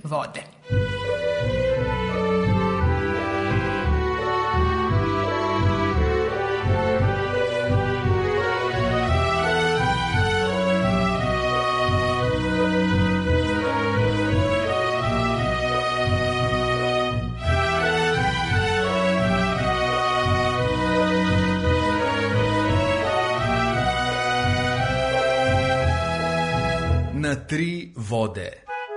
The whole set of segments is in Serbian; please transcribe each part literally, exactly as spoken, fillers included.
vode. Na tri vode.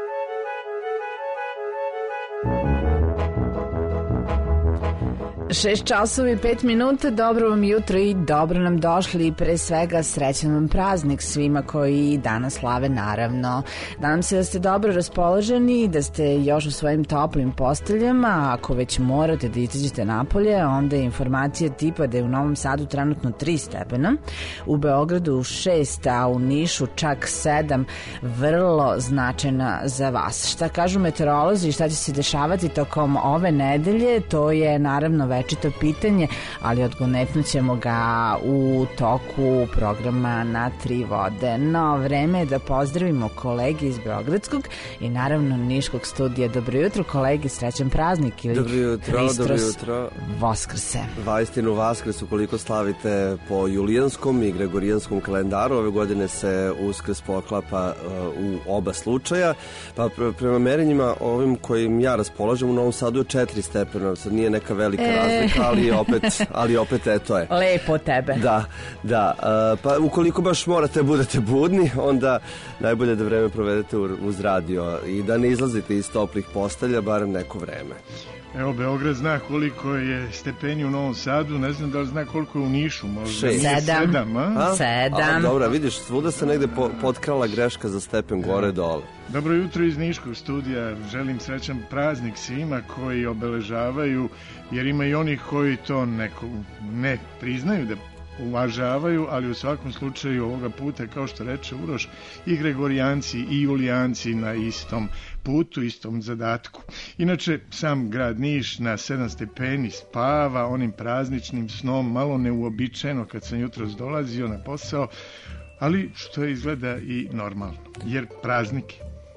Šest časova i pet minuta, dobro vam jutro i dobro nam došli i pre svega srećan vam praznik svima koji danas slave naravno. Nadam se da ste dobro raspoloženi i da ste još u svojim toplim posteljama. Ako već morate da izađete napolje, onda je informacija tipa da je u Novom Sadu trenutno tri stepena, u Beogradu šest, a u Nišu čak sedam, vrlo značajna za vas. Šta kažu meteorolozi i šta će se dešavati tokom ove nedelje, to je naravno večito pitanje, ali odgonetnut ćemo ga u toku programa Na tri vode. No, vreme je da pozdravimo kolege iz Beogradskog i naravno Niškog studija. Dobro jutro kolegi, srećan praznik ili dobro jutro, Hristos dobro jutro. Vaskrse. Vaistinu Vaskres, ukoliko slavite po julijanskom i gregorijanskom kalendaru, ove godine se Uskrs poklapa uh, u oba slučaja, pa pre, prema merenjima ovim kojim ja raspolažem u Novom Sadu je četiri stepena, sad nije neka velika e... razlika, ali opet, ali opet eto je. Lepo tebe. Da, da, uh, pa ukoliko baš morate budete budni, onda najbolje da vreme provedete uz radio i da ne izlazite iz toplih postelja, barem neko vreme. Evo, Beograd zna koliko je stepeni u Novom Sadu, ne znam da li zna koliko je u Nišu, možda Šest. Sedam. Sedam, a? A? Sedam. A, dobro, vidiš, svuda se negde po, potkrala greška za stepen gore dole. Dobro jutro iz Niškog studija, želim srećan praznik svima koji obeležavaju, jer ima i onih koji to neko ne priznaju da uvažavaju, ali u svakom slučaju ovoga puta, kao što reče Uroš, i Gregorijanci i Julijanci na istom putu, istom zadatku. Inače, sam grad Niš na sedam stepeni spava onim prazničnim snom, malo neuobičajeno kad sam jutros dolazio na posao, ali što izgleda i normalno, jer praznik.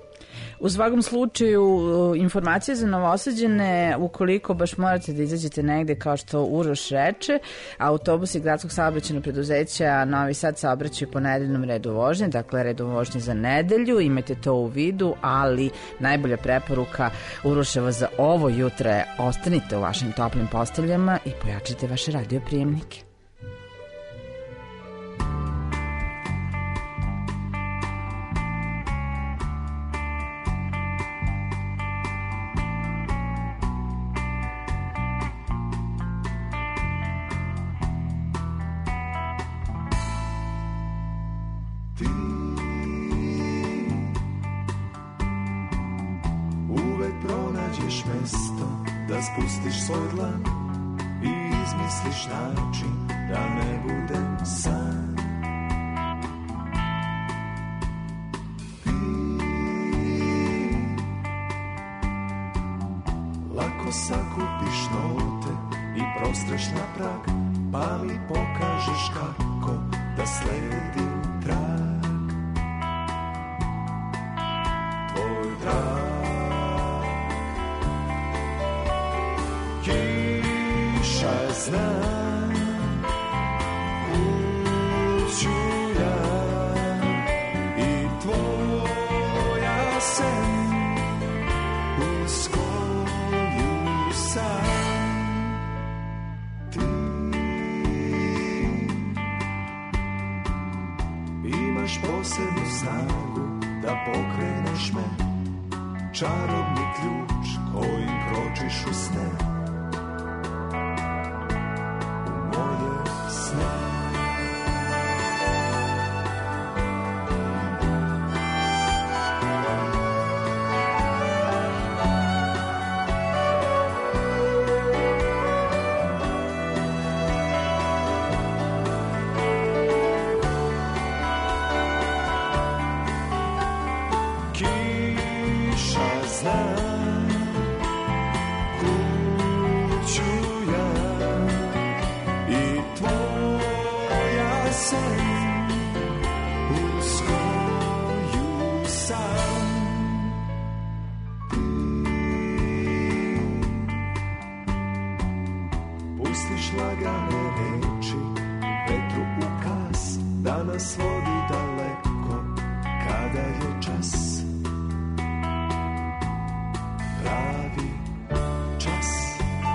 U svakom slučaju, informacije za Novosađane, ukoliko baš morate da izađete negde, kao što Uroš reče, autobusi gradskog saobraćajnog preduzeća Novi Sad saobraćaju po nedeljnom redu vožnje, dakle redu vožnje za nedelju, imajte to u vidu, ali najbolja preporuka Uroševa za ovo jutro je ostanite u vašim toplim posteljama i pojačajte vaše radioprijemnike. Spustiš svoj dlan i izmisliš način da ne budem sam. Ti lako sakupiš note i prostreš na prag, pa mi pokažeš kako da sledim trag. Tvoj trag. Kiša zna, kuću ja i tvoja sen uz koju sam. Ti imaš posebnu snagu da pokreneš me, čarobni ključ kojim kročiš u sne. Kiša zna, kuća nas vodi daleko, kada je čas pravi čas.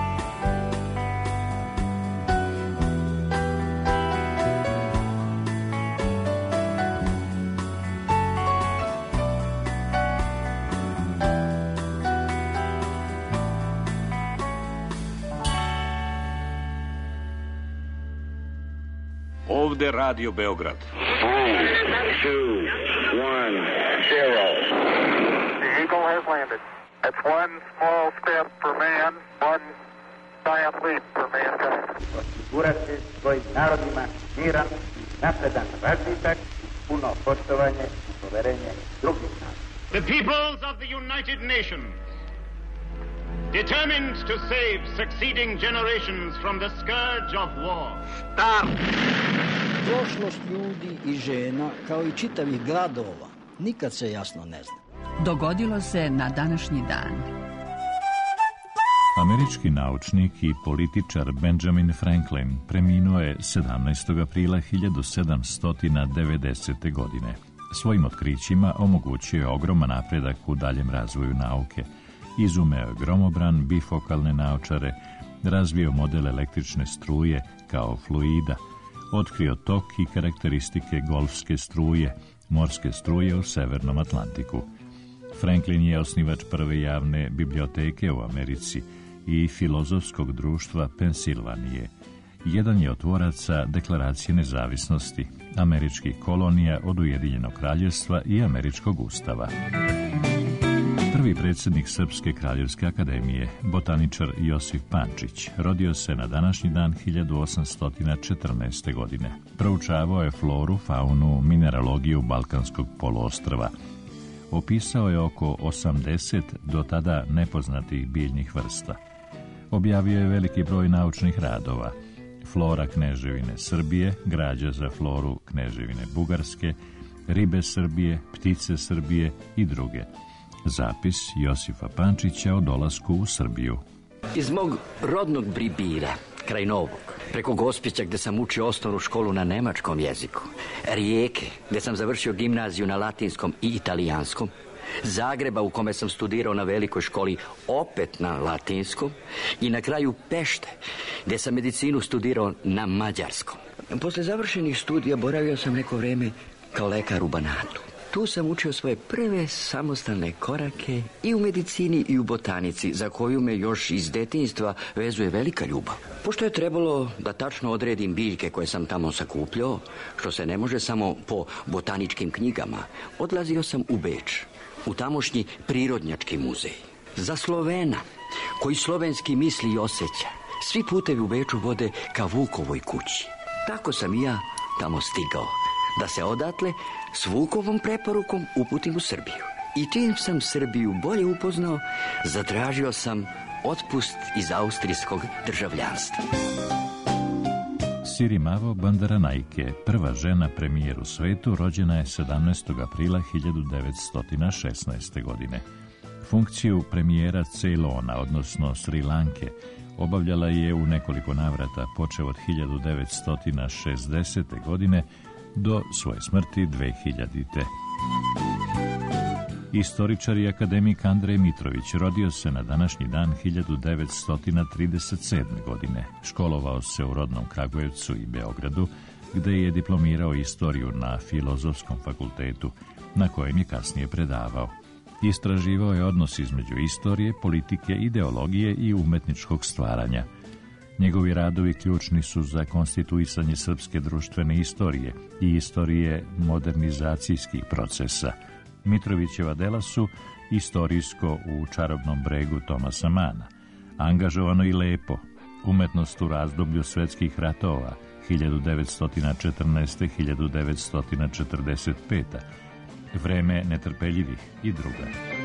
Ovde Radio Beograd. Three, two, one, zero. The Eagle has landed. That's one small step for man, one giant leap for mankind. Osigurati svojim narodima miran, napredan razvitak, puno poštovanje i poverenje drugih naroda. The peoples of the United Nations, determined to save succeeding generations from the scourge of war. Start! Prošlost ljudi i žena, kao i čitavih gradova, nikad se jasno ne zna. Dogodilo se na današnji dan. Američki naučnik i političar Benjamin Franklin preminuo je sedamnaestog aprila hiljadu sedamsto devedesete. godine. Svojim otkrićima omogućio je ogroman napredak u daljem razvoju nauke. Izumeo je gromobran, bifokalne naočare, razvio model električne struje kao fluida, otkrio tok i karakteristike golfske struje, morske struje u Severnom Atlantiku. Franklin je osnivač prve javne biblioteke u Americi i Filozofskog društva Pensilvanije. Jedan je od tvoraca Deklaracije nezavisnosti, američkih kolonija od Ujedinjenog kraljevstva i američkog ustava. Prvi predsjednik Srpske kraljevske akademije, botaničar Josif Pančić, rodio se na današnji dan hiljadu osamsto četrnaeste. godine. Proučavao je floru, faunu, mineralogiju Balkanskog poluostrva. Opisao je oko osamdeset do tada nepoznatih biljnih vrsta. Objavio je veliki broj naučnih radova: Flora Kneževine Srbije, građa za floru Kneževine Bugarske, ribe Srbije, ptice Srbije i druge. Zapis Josifa Pančića o dolasku u Srbiju. Iz mog rodnog Bribira, kraj Novog, preko Gospića gde sam učio osnovnu školu na nemačkom jeziku, Rijeke gde sam završio gimnaziju na latinskom i italijanskom, Zagreba u kome sam studirao na velikoj školi opet na latinskom i na kraju Pešte gde sam medicinu studirao na mađarskom. Posle završenih studija boravio sam neko vreme kao lekar u Banatu. Tu sam učio svoje prve samostalne korake i u medicini i u botanici, za koju me još iz detinjstva vezuje velika ljubav. Pošto je trebalo da tačno odredim biljke koje sam tamo sakupljao, što se ne može samo po botaničkim knjigama, odlazio sam u Beč, u tamošnji prirodnjački muzej. Za Slovena, koji slovenski misli i osjeća, svi putevi u Beču vode ka Vukovoj kući. Tako sam i ja tamo stigao, da se odatle s Vukovom preporukom uputim u Srbiju. I čim sam Srbiju bolje upoznao, zatražio sam otpust iz austrijskog državljanstva. Sirimavo Bandaranaike, prva žena premijer u svetu, rođena je sedamnaestog aprila hiljadu devetsto šesnaeste. godine. Funkciju premijera Ceylona, odnosno Sri Lanke, obavljala je u nekoliko navrata, počev od hiljadu devetsto šezdesete. godine do svoje smrti dve hiljadite. Istoričar i akademik Andrej Mitrović rodio se na današnji dan hiljadu devetsto trideset sedme. godine. Školovao se u rodnom Kragujevcu i Beogradu, gde je diplomirao istoriju na Filozofskom fakultetu, na kojem je kasnije predavao. Istraživao je odnos između istorije, politike, ideologije i umetničkog stvaranja. Njegovi radovi ključni su za konstituisanje srpske društvene istorije i istorije modernizacijskih procesa. Mitrovićeva dela su Istorijsko u čarobnom bregu Tomasa Mana, Angažovano i lepo, Umetnost u razdoblju svetskih ratova hiljadu devetsto četrnaeste do hiljadu devetsto četrdeset pete. Vreme netrpeljivih i druga.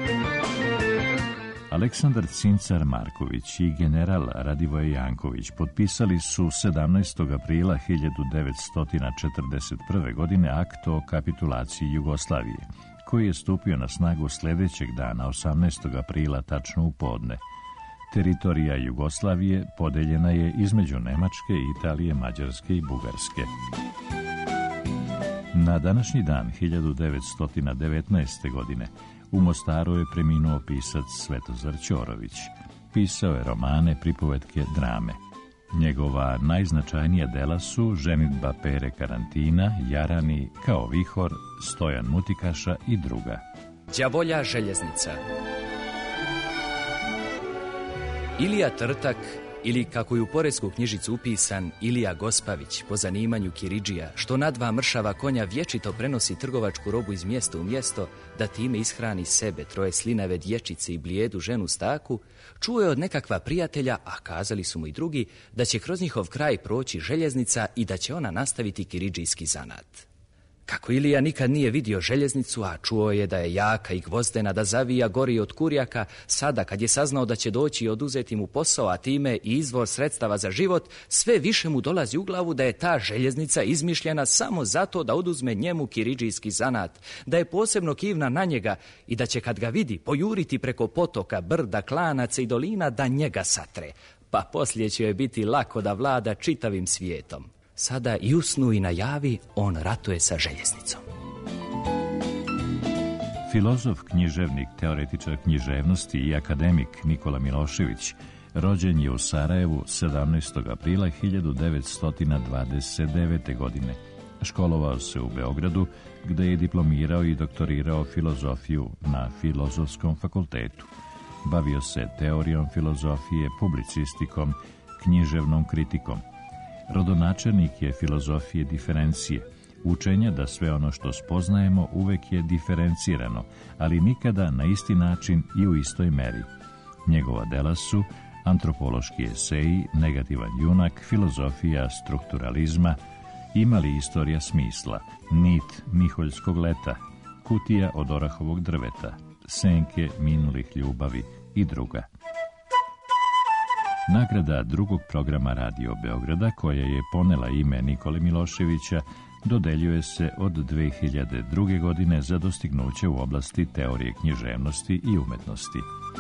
Aleksandar Cincar Marković i general Radivoje Janković potpisali su sedamnaestog aprila hiljadu devetsto četrdeset prve. godine akt o kapitulaciji Jugoslavije, koji je stupio na snagu sljedećeg dana, osamnaestog aprila, tačno u podne. Teritorija Jugoslavije podeljena je između Nemačke, Italije, Mađarske i Bugarske. Na današnji dan hiljadu devetsto devetnaeste. godine u Mostaru je preminuo pisac Svetozar Ćorović. Pisao je romane, pripovetke, drame. Njegova najznačajnija dela su Ženidba Pere Karantina, Jarani, Kao vihor, Stojan Mutikaša i druga. Đavolja željeznica. Ilija Trtak, ili kako je u poresku knjižicu upisan Ilija Gospavić, po zanimanju kiridžija, što na dva mršava konja vječito prenosi trgovačku robu iz mjesta u mjesto, da time ishrani sebe, troje slinave dječice i blijedu ženu Staku, čuo je od nekakva prijatelja, a kazali su mu i drugi, da će kroz njihov kraj proći željeznica i da će ona nastaviti kiridžijski zanat. Kako Ilija nikad nije vidio željeznicu, a čuo je da je jaka i gvozdena, da zavija gori od kurjaka, sada kad je saznao da će doći i oduzeti mu posao, a time i izvor sredstava za život, sve više mu dolazi u glavu da je ta željeznica izmišljena samo zato da oduzme njemu kiridžijski zanat, da je posebno kivna na njega i da će kad ga vidi pojuriti preko potoka, brda, klanaca i dolina da njega satre, pa poslije će joj biti lako da vlada čitavim svijetom. Sada i u snu i na javi on ratuje sa željeznicom. Filozof, književnik, teoretičar književnosti i akademik Nikola Milošević rođen je u Sarajevu sedamnaestog aprila hiljadu devetsto dvadeset devete. godine. Školovao se u Beogradu, gde je diplomirao i doktorirao filozofiju na Filozofskom fakultetu. Bavio se teorijom filozofije, publicistikom, književnom kritikom. Rodonačelnik je filozofije diferencije, učenja da sve ono što spoznajemo uvek je diferencirano, ali nikada na isti način i u istoj meri. Njegova dela su Antropološki eseji, Negativan junak, Filozofija strukturalizma, Ima li istorija smisla, Nit Miholjskog leta, Kutija od orahovog drveta, Senke minulih ljubavi i druga. Nagrada drugog programa Radio Beograda, koja je ponela ime Nikole Miloševića, dodeljuje se od dve hiljade druge. godine za dostignuće u oblasti teorije književnosti i umetnosti.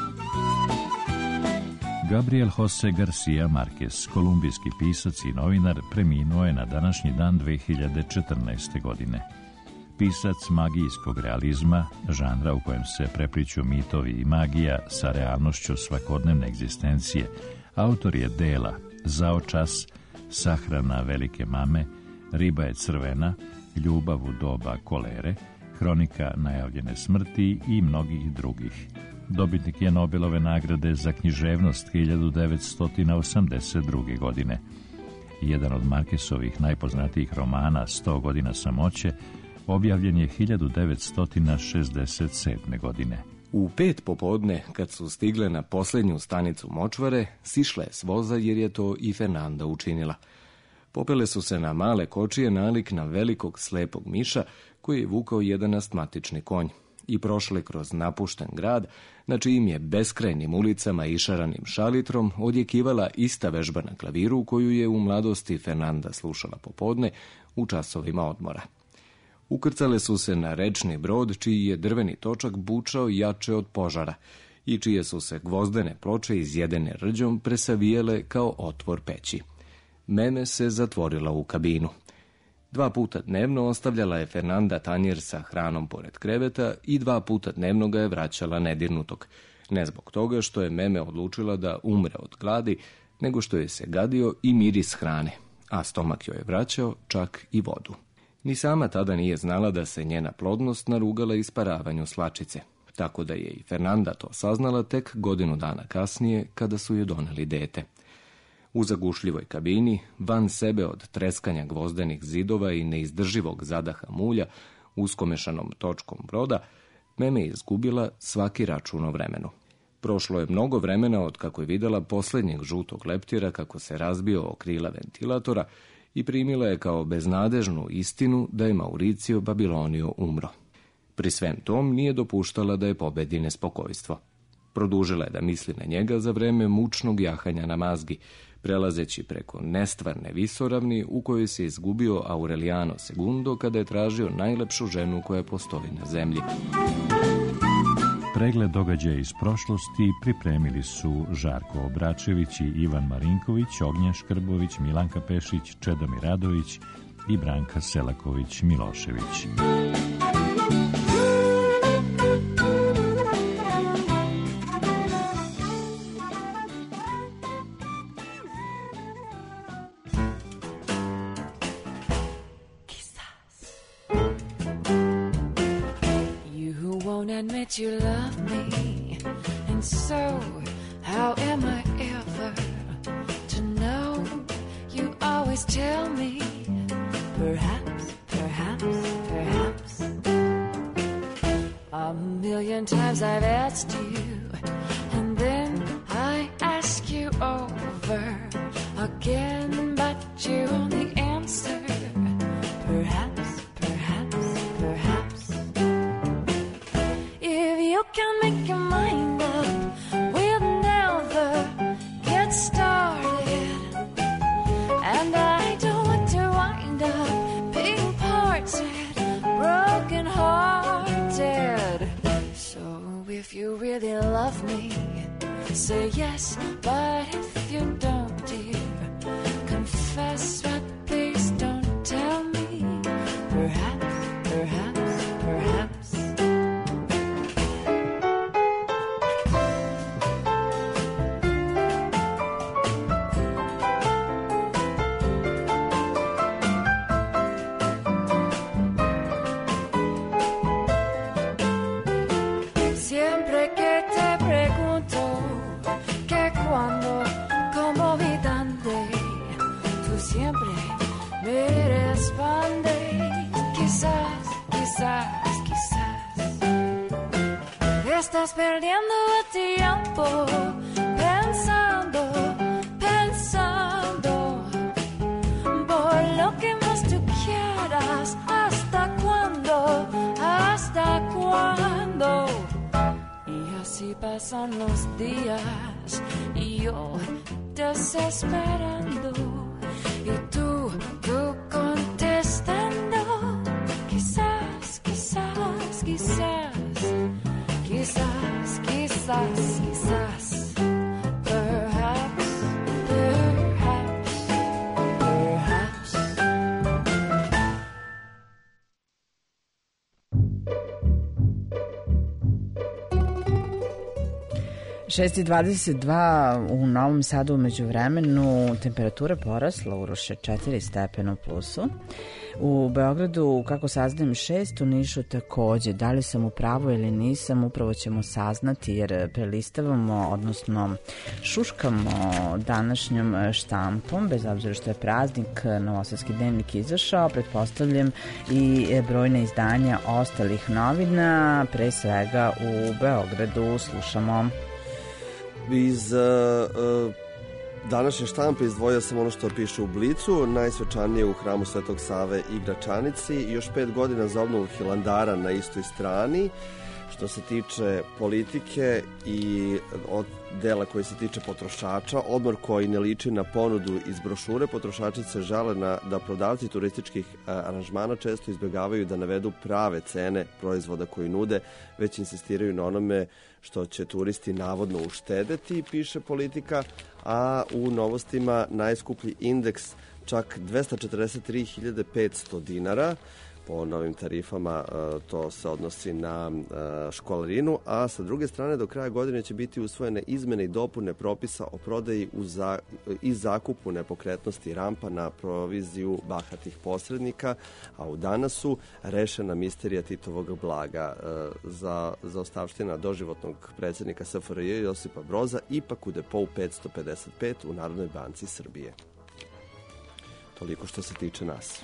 Gabriel Jose Garcia Marquez, kolumbijski pisac i novinar, preminuo je na današnji dan dve hiljade četrnaeste. godine. Pisac magijskog realizma, žanra u kojem se prepliću mitovi i magija sa realnošću svakodnevne egzistencije, autor je dela Zao čas, Sahrana velike mame, Riba je crvena, Ljubav u doba kolere, Hronika najavljene smrti i mnogih drugih. Dobitnik je Nobelove nagrade za književnost hiljadu devetsto osamdeset druge. godine. Jedan od Marquezovih najpoznatijih romana, Sto godina samoće, objavljen je hiljadu devetsto šezdeset sedme. godine. U pet popodne, kad su stigle na posljednju stanicu močvare, sišla je s voza jer je to i Fernanda učinila. Popele su se na male kočije nalik na velikog slepog miša koji je vukao jedan astmatični konj i prošle kroz napušten grad, na čijim je beskrajnim ulicama i šaranim šalitrom odjekivala ista vežba na klaviru koju je u mladosti Fernanda slušala popodne u časovima odmora. Ukrcale su se na rečni brod čiji je drveni točak bučao jače od požara i čije su se gvozdene ploče izjedene rđom presavijele kao otvor peći. Meme se zatvorila u kabinu. Dva puta dnevno ostavljala je Fernanda tanjir sa hranom pored kreveta i dva puta dnevno ga je vraćala nedirnutog. Ne zbog toga što je Meme odlučila da umre od gladi, nego što je se gadio i miris hrane, a stomak joj je vraćao čak i vodu. Ni sama tada nije znala da se njena plodnost narugala isparavanju slačice, tako da je i Fernanda to saznala tek godinu dana kasnije kada su joj doneli dete. U zagušljivoj kabini, van sebe od treskanja gvozdenih zidova i neizdrživog zadaha mulja, uskomešanom točkom broda, Meme je izgubila svaki račun o vremenu. Prošlo je mnogo vremena od kako je videla posljednjeg žutog leptira kako se razbio o krila ventilatora i primila je kao beznadežnu istinu da je Mauricio Babilonio umro. Pri svem tom nije dopuštala da je pobedi nespokojstvo. Produžila je da misli na njega za vreme mučnog jahanja na mazgi, prelazeći preko nestvarne visoravni u kojoj se izgubio Aureliano Segundo kada je tražio najlepšu ženu koja postoji na zemlji. Pregled događaja iz prošlosti pripremili su Žarko Obračević i Ivan Marinković, Ognjen Škrbović, Milanka Pešić, Čedomir Radović i Branka Selaković-Milošević. Admit you love me, and so how am I ever to know? You always tell me, perhaps, perhaps, perhaps. A million times I've asked you, and then I ask you over again, but you only answer, perhaps, perhaps, perhaps. If you can make your mind up, we'll never get started. And I don't want to wind up being parted, broken hearted. So if you really love me, say yes, but if you don't, dear, confess, but please don't tell me, perhaps, perhaps, perhaps. Siempre que te pregunto que cuando, cómo y dónde, tú siempre me respondes, quizás, quizás, quizás. Estás perdiendo el tiempo pensando, pensando, por lo que más tú quieras, hasta cuándo, hasta cuándo. Así pasan los días y yo desesperando y tú, tú contestando, quizás, quizás, quizás, quizás, quizás, quizás, perhaps, perhaps, perhaps. šest i dvadeset dva u Novom Sadu, umeđu vremenu temperatura porasla, Uroše, četiri stepena u plusu. U Beogradu, kako saznajem, šest, u Nišu takođe. Da li sam u pravu ili nisam, upravo ćemo saznati, jer prelistavamo, odnosno šuškamo današnjom štampom, bez obzira što je praznik, Novosadski dnevnik izašao, pretpostavljam i brojna izdanja ostalih novina, pre svega u Beogradu. Slušamo. Iz uh, uh, današnje štampe izdvojio sam ono što piše u Blicu, najsvečanije u hramu Svetog Save i Gračanici, i još pet godina za obnovu Hilandara na istoj strani. Što se tiče politike i od dela koji se tiče potrošača, odmor koji ne liči na ponudu iz brošure, potrošači se žale na, da prodavci turističkih aranžmana često izbjegavaju da navedu prave cene proizvoda koji nude, već insistiraju na onome što će turisti navodno uštedeti, piše Politika, a u novostima najskuplji indeks čak dvesta četrdeset tri hiljade petsto dinara, po novim tarifama to se odnosi na školarinu, a sa druge strane do kraja godine će biti usvojene izmene i dopune propisa o prodaji za, i zakupu nepokretnosti rampa na proviziju bahatih posrednika, a u danasu rešena misterija Titovog blaga. Za, za ostavština doživotnog predsjednika S F R J Josipa Broza ipak u depou petsto pedeset pet u Narodnoj banci Srbije. Toliko što se tiče nas.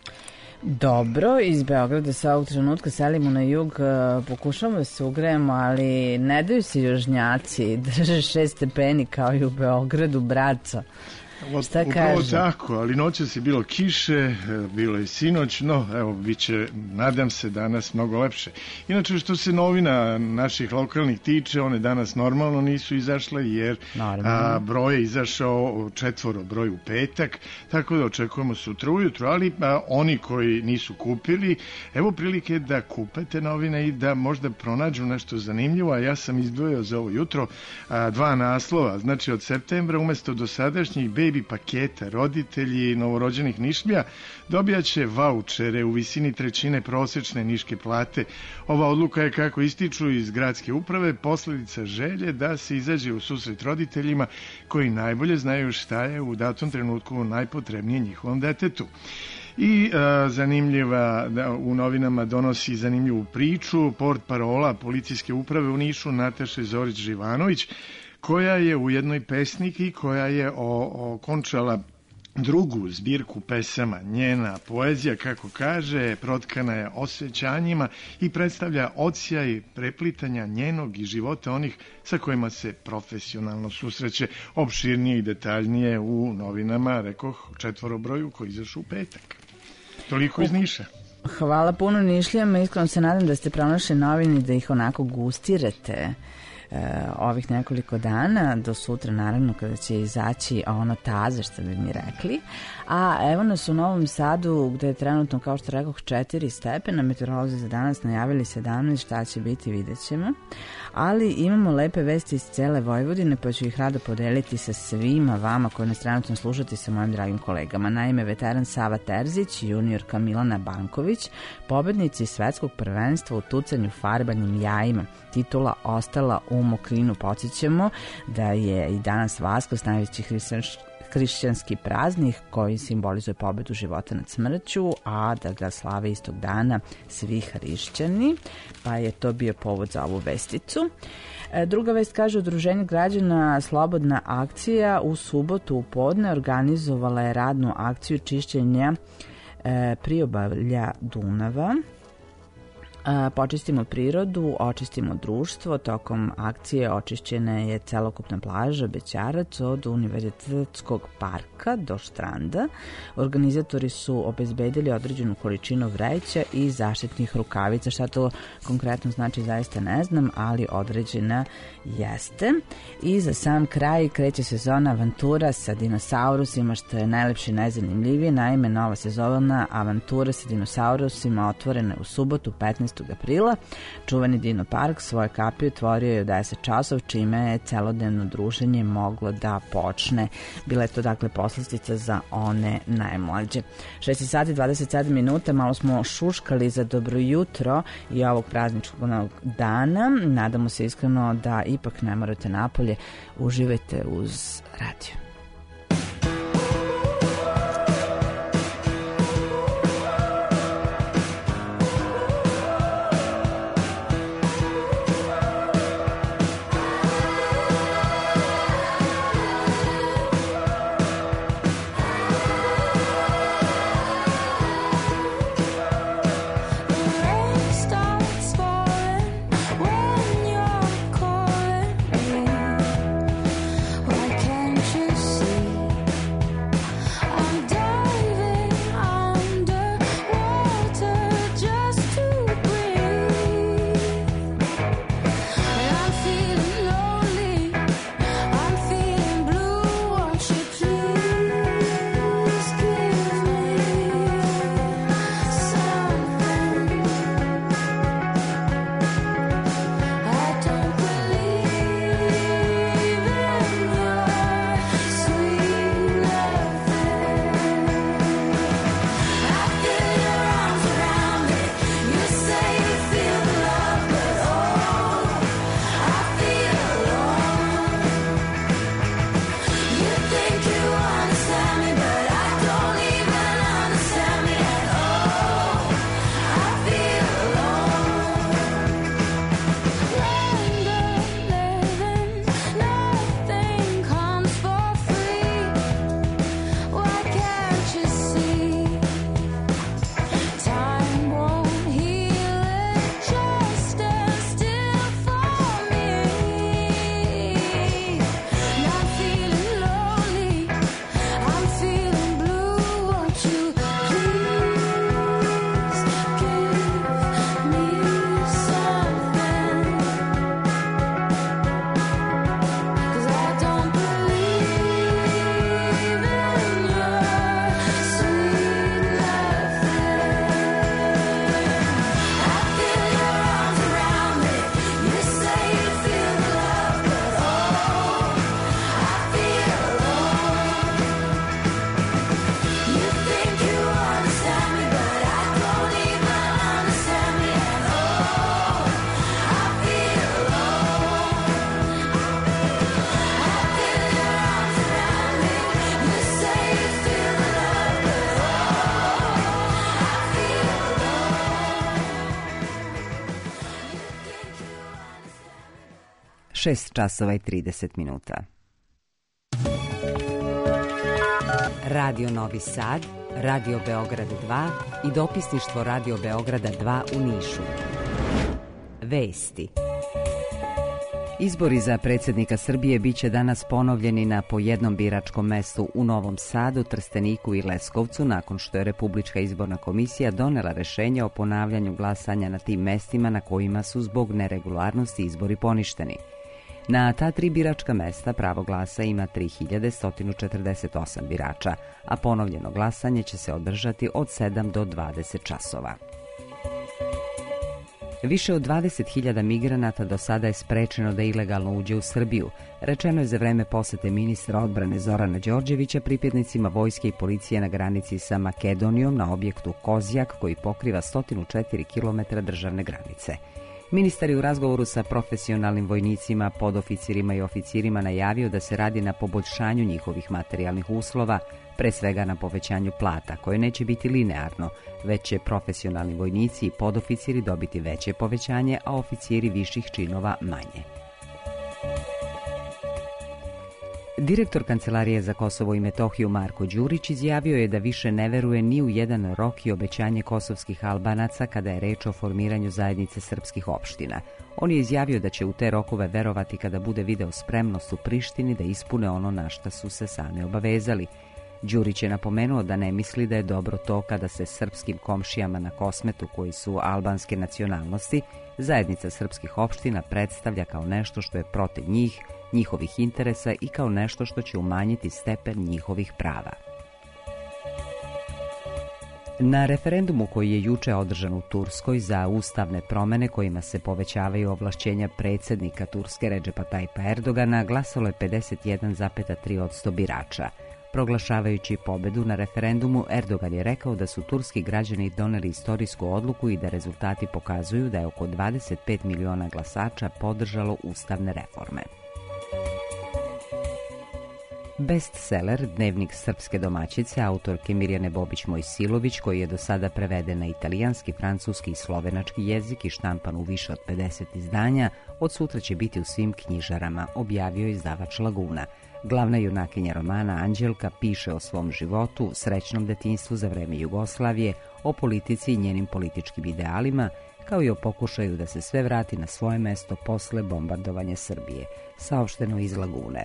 Dobro, iz Beograda se ovog trenutka selimo na jug, pokušamo da se ugrejemo, ali ne daju se južnjaci, drže šest stepeni kao i u Beogradu, braco. Šta Upravo kaže? tako, ali noćas je bilo kiše, bilo je sinoć, no evo, bit će, nadam se, danas mnogo lepše. Inače, što se novina naših lokalnih tiče, one danas normalno nisu izašle, jer a, broj je izašao četvoro broj u petak, tako da očekujemo sutra ujutro, ali a, oni koji nisu kupili, evo prilike da kupete novine i da možda pronađu nešto zanimljivo, a ja sam izdvojio za ovo jutro a, dva naslova, znači od septembra umesto dosadašnjih baby bebi paketa. Roditelji novorođenih Nišlija dobijaće vaučere u visini trećine prosečne niške plate. Ova odluka je, kako ističu iz gradske uprave, posledica želje da se izađe u susret roditeljima koji najbolje znaju šta je u datom trenutku najpotrebnije njihovom detetu. I a, zanimljiva, da, u novinama donosi zanimljivu priču portparola policijske uprave u Nišu Nataše Zorić-Živanović, koja je ujedno i pesnik i koja je o, okončala drugu zbirku pesama. Njena poezija, kako kaže, protkana je osjećanjima i predstavlja odsjaj preplitanja njenog i života onih sa kojima se profesionalno susreće. Opširnije i detaljnije u novinama, rekoh, četvorobroju koji izašu u petak. Toliko iz Niša. Hvala puno Nišlijama, iskreno se nadam da ste pronašli novini, da ih onako gustirate ovih nekoliko dana, do sutra naravno kada će izaći ono taze, što bi mi rekli. A evo nas u Novom Sadu, gde je trenutno, kao što rekoh, četiri stepena, meteorolozi za danas najavili sedamnaest, šta će biti vidjet ćemo. Ali imamo lepe vesti iz cele Vojvodine, pa ću ih rado podeliti sa svima vama koji nas trenutno slušate, sa mojim dragim kolegama. Naime, veteran Sava Terzić, juniorka Milana Banković, pobednici svetskog prvenstva u tucanju farbanim jajima. Titula ostala u Mokrinu. Podsjećamo da je i danas Vaskrs, najveći hrišćanski praznik koji simbolizuje pobedu života nad smrću, a da ga slave istog dana svi hrišćani, pa je to bio povod za ovu vesticu. Druga vest kaže, Udruženje građana Slobodna akcija u subotu u podne organizovala je radnu akciju čišćenja e, priobalja Dunava. Počistimo prirodu, očistimo društvo. Tokom akcije očišćena je celokupna plaža Bećarac od Univerzitetskog parka do Štranda. Organizatori su obezbedili određenu količinu vreća i zaštitnih rukavica. Šta to konkretno znači, zaista ne znam, ali određena jeste. I za sam kraj kreće sezona avantura sa dinosaurusima, što je najlepše i najzanimljivije. Naime, nova sezona avantura sa dinosaurusima otvorena u subotu petnaestog aprila. Čuveni Dino Park svoje kapije otvorio je u deset časova, čime je celodnevno druženje moglo da počne. Bila je to dakle poslastica za one najmlađe. šest sati i dvadeset sedam minuta, malo smo šuškali za dobro jutro i ovog prazničkog dana. Nadamo se iskreno da ipak ne morate napolje, uživajte uz radio. Just šest časova i trideset minuta. Radio Novi Sad, Radio Beograd dva i dopisništvo Radio Beograda dva u Nišu. Vesti. Izbori za predsjednika Srbije biće danas ponovljeni na po jednom biračkom mestu u Novom Sadu, Trsteniku i Leskovcu, nakon što je Republička izborna komisija donela rešenje o ponavljanju glasanja na tim mestima na kojima su zbog neregularnosti izbori poništeni. Na ta tri biračka mesta pravo glasa ima tri hiljade sto četrdeset osam birača, a ponovljeno glasanje će se održati od sedam do dvadeset časova. Više od dvadeset hiljada migranata do sada je sprečeno da ilegalno uđe u Srbiju, rečeno je za vreme posete ministra odbrane Zorana Đorđevića pripadnicima vojske i policije na granici sa Makedonijom na objektu Kozjak koji pokriva sto četiri kilometra državne granice. Ministar je u razgovoru sa profesionalnim vojnicima, podoficirima i oficirima najavio da se radi na poboljšanju njihovih materijalnih uslova, pre svega na povećanju plata, koje neće biti linearno, već će profesionalni vojnici i podoficiri dobiti veće povećanje, a oficiri viših činova manje. Direktor Kancelarije za Kosovo i Metohiju Marko Đurić izjavio je da više ne veruje ni u jedan rok i obećanje kosovskih Albanaca kada je reč o formiranju zajednice srpskih opština. On je izjavio da će u te rokove verovati kada bude video spremnost u Prištini da ispune ono na šta su se sami obavezali. Đurić je napomenuo da ne misli da je dobro to kada se srpskim komšijama na Kosmetu koji su albanske nacionalnosti, zajednica srpskih opština predstavlja kao nešto što je protiv njih, njihovih interesa i kao nešto što će umanjiti stepen njihovih prava. Na referendumu koji je juče održan u Turskoj za ustavne promene kojima se povećavaju ovlašćenja predsjednika Turske Redžepa Tajpa Erdogana glasalo je pedeset jedan zarez tri posto birača. Proglašavajući pobedu na referendumu, Erdogan je rekao da su turski građani doneli istorijsku odluku i da rezultati pokazuju da je oko dvadeset pet miliona glasača podržalo ustavne reforme. Bestseller, dnevnik srpske domaćice, autorke Mirjane Bobić-Mojsilović, koji je do sada preveden na italijanski, francuski i slovenački jezik i štampan u više od pedeset izdanja, od sutra će biti u svim knjižarama, objavio izdavač Laguna. Glavna junakinja romana Anđelka piše o svom životu, srećnom detinjstvu za vreme Jugoslavije, o politici i njenim političkim idealima, kao i o pokušaju da se sve vrati na svoje mesto posle bombardovanja Srbije, saopšteno iz Lagune.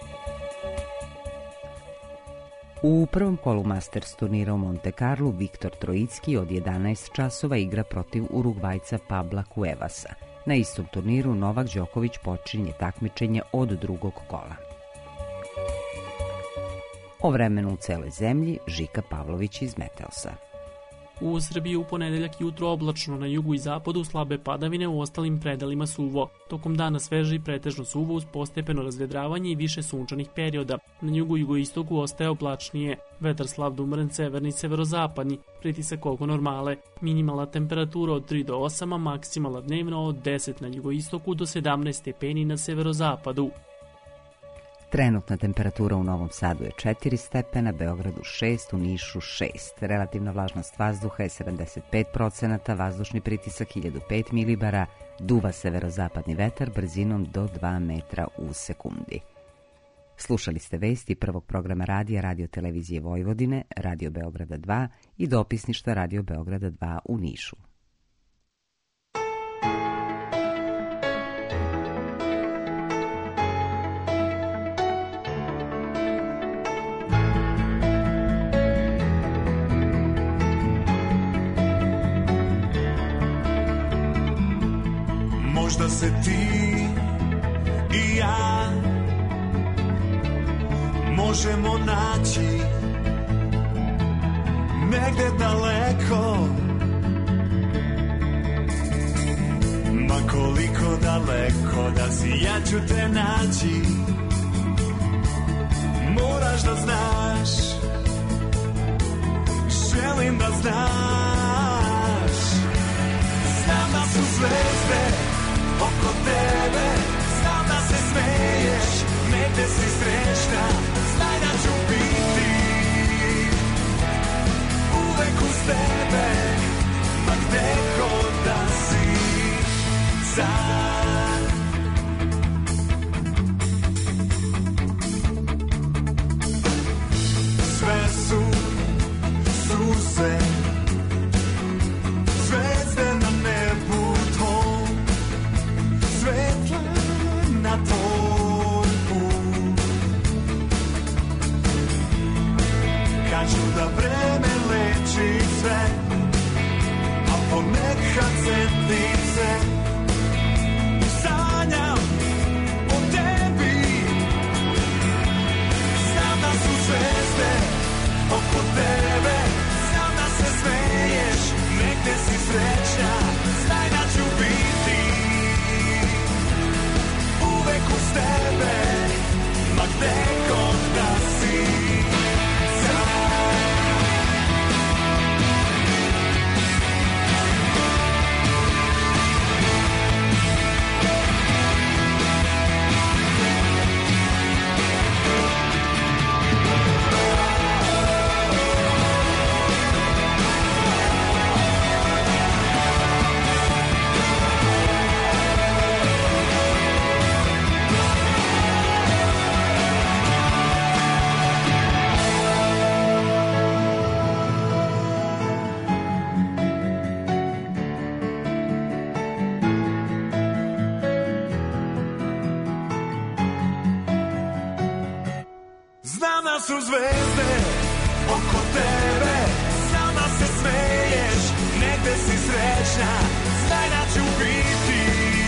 U prvom kolu Masters turnira u Monte Carlo Viktor Trojicki od jedanaest časova igra protiv Urugvajca Pabla Cuevasa. Na istom turniru Novak Đoković počinje takmičenje od drugog kola. O vremenu u celoj zemlji Žika Pavlović iz Meteosa. U Srbiji u ponedeljak jutro oblačno, na jugu i zapadu slabe padavine, u ostalim predelima suvo. Tokom dana sveže i pretežno suvo uz postepeno razvedravanje i više sunčanih perioda. Na jugu i jugoistoku ostaje oblačnije. Vetar slab da umeren severni i severozapadni, pritisak oko normale. Minimalna temperatura od tri do osam, a maksimalna dnevno od deset na jugoistoku do sedamnaest stepeni na severozapadu. Trenutna temperatura u Novom Sadu je četiri stepena, Beogradu šest, u Nišu šest. Relativna vlažnost vazduha je sedamdeset pet procenata, vazdušni pritisak hiljadu pet milibara, duva severozapadni vetar brzinom do dva metra u sekundi. Slušali ste vesti prvog programa radija Radio Televizije Vojvodine, Radio Beograda dva i dopisništva Radio Beograda dva u Nišu. Možda se ti i ja možemo naći negde daleko, ma koliko daleko da si, ja ću te naći. Moraš da znaš, želim da znaš. Znam da su zvezde oko tebe, znam da se smeješ, negde si srećna, znaj da ću biti uvek uz tebe, ma gde god da si. San svetlice. Sanjam o tebi, znam da su zvezde oko tebe, znam da se smeješ, negde si srećna, znaj da ću biti uvek uz tebe, ma gde god da si. Su zvezde oko tebe, znam da se smeješ, negde si srećna, znaj da ću biti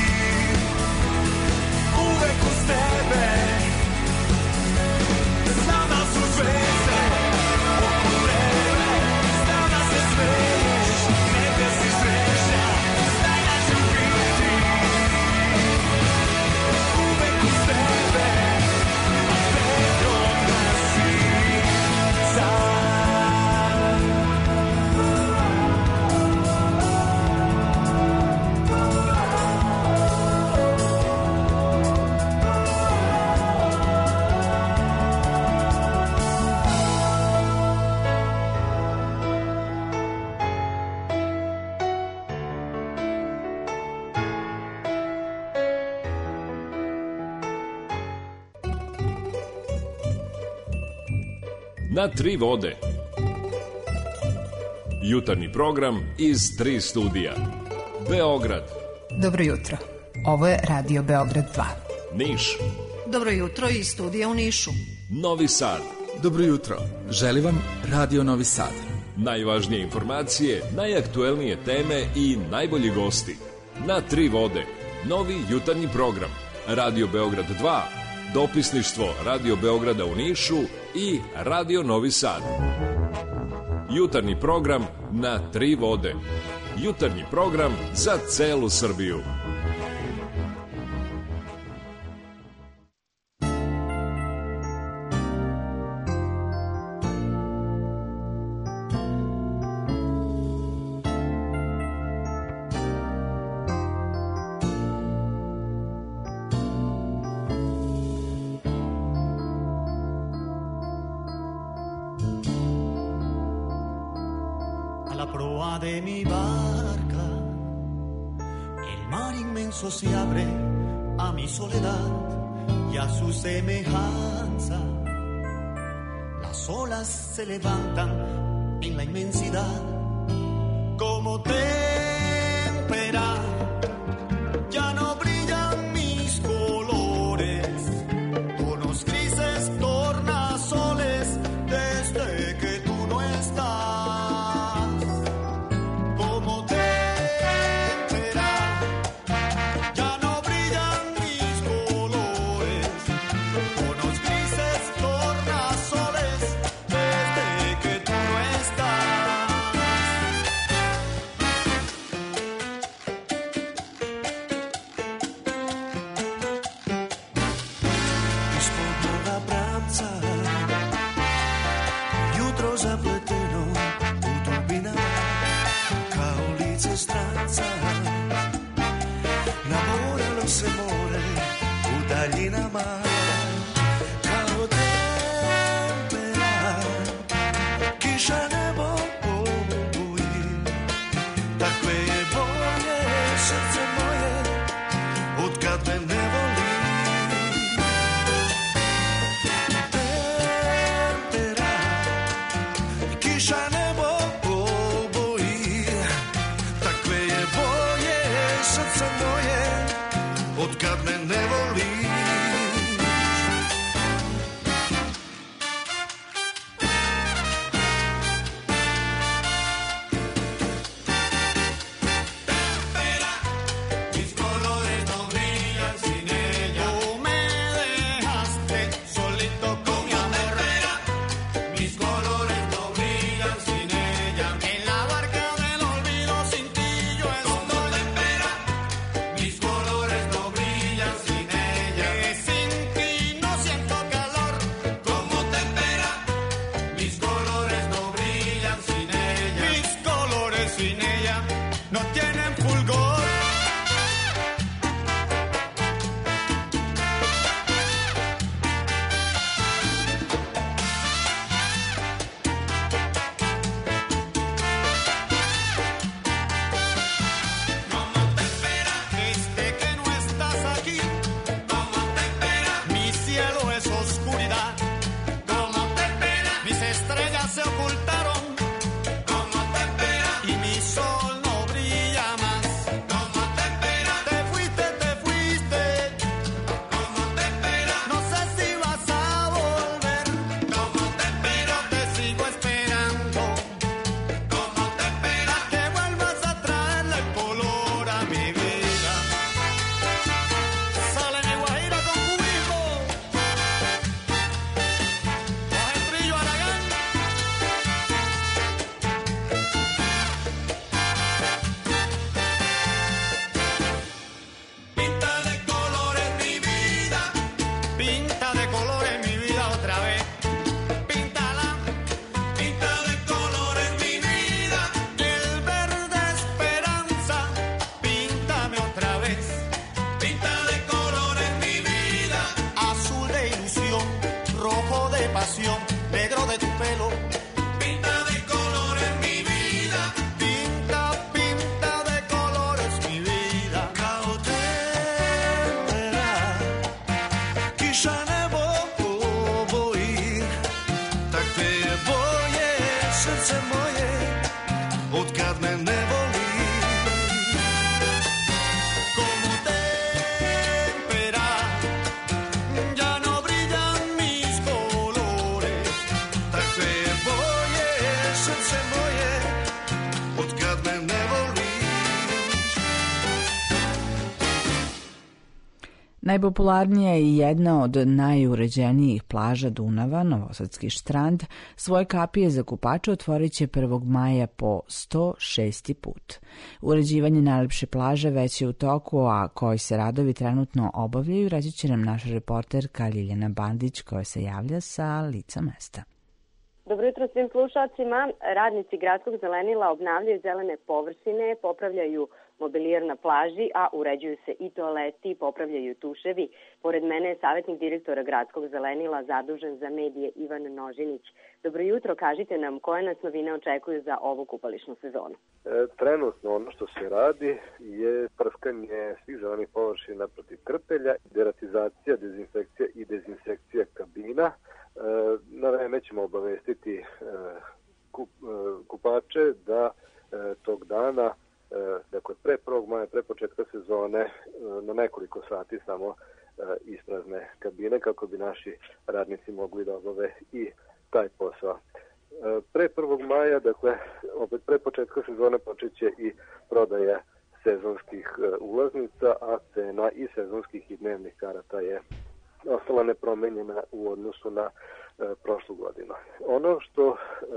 uvek uz tebe. Znam da su zvezde oko tebe, znam da se smeješ, negde si srećna, znaj da ću biti uvek uz tebe. Na tri vode. Jutarnji program iz tri studija. Beograd. Dobro jutro. Ovo je Radio Beograd dva. Niš. Dobro jutro iz studija u Nišu. Novi Sad. Dobro jutro. Želi vam Radio Novi Sad. Najvažnije informacije, najaktuelnije teme i najbolji gosti. Na tri vode. Novi jutarnji program. Radio Beograd dva. Dopisništvo Radio Beograda u Nišu i Radio Novi Sad. Jutarnji program na tri vode. Jutarnji program za celu Srbiju. Se abre a mi soledad y a su semejanza. Las olas se levantan en la inmensidad como témpera. Ya no brillan mis colores, tonos grises, tornasoles, desde que tú no estás. Como srce moje, od kad me ne voli. no tienen fulgor. Najpopularnija i jedna od najuređenijih plaža Dunava, Novosadski Štrand, svoje kapije za kupače otvorit će prvog maja po sto šesti put. Uređivanje najlepše plaže već je u toku, a koji se radovi trenutno obavljaju, reći će nam naša reporterka Ljiljana Bandić koja se javlja sa lica mesta. Dobro jutro svim slušalcima. Radnici gradskog zelenila obnavljaju zelene površine, popravljaju mobilijer na plaži, a uređuju se i toaleti, popravljaju tuševi. Pored mene je savjetnik direktora gradskog zelenila zadužen za medije Ivan Nožinić. Dobro jutro, kažite nam koje nas novine očekuju za ovu kupališnu sezonu. E, trenutno ono što se radi je prskanje svih zelenih površina protiv krpelja, deratizacija, dezinfekcija i dezinsekcija kabina. E, na vreme ćemo obavestiti e, kup, e, kupače da e, tog dana, dakle pre prvog maja, pre početka sezone, na nekoliko sati samo isprazne kabine kako bi naši radnici mogli da obave i taj posao. Pre prvog maja, dakle, opet pre početka sezone počeće i prodaja sezonskih ulaznica, a cena i sezonskih i dnevnih karata je ostala nepromenjena u odnosu na prošlu godinu. Ono što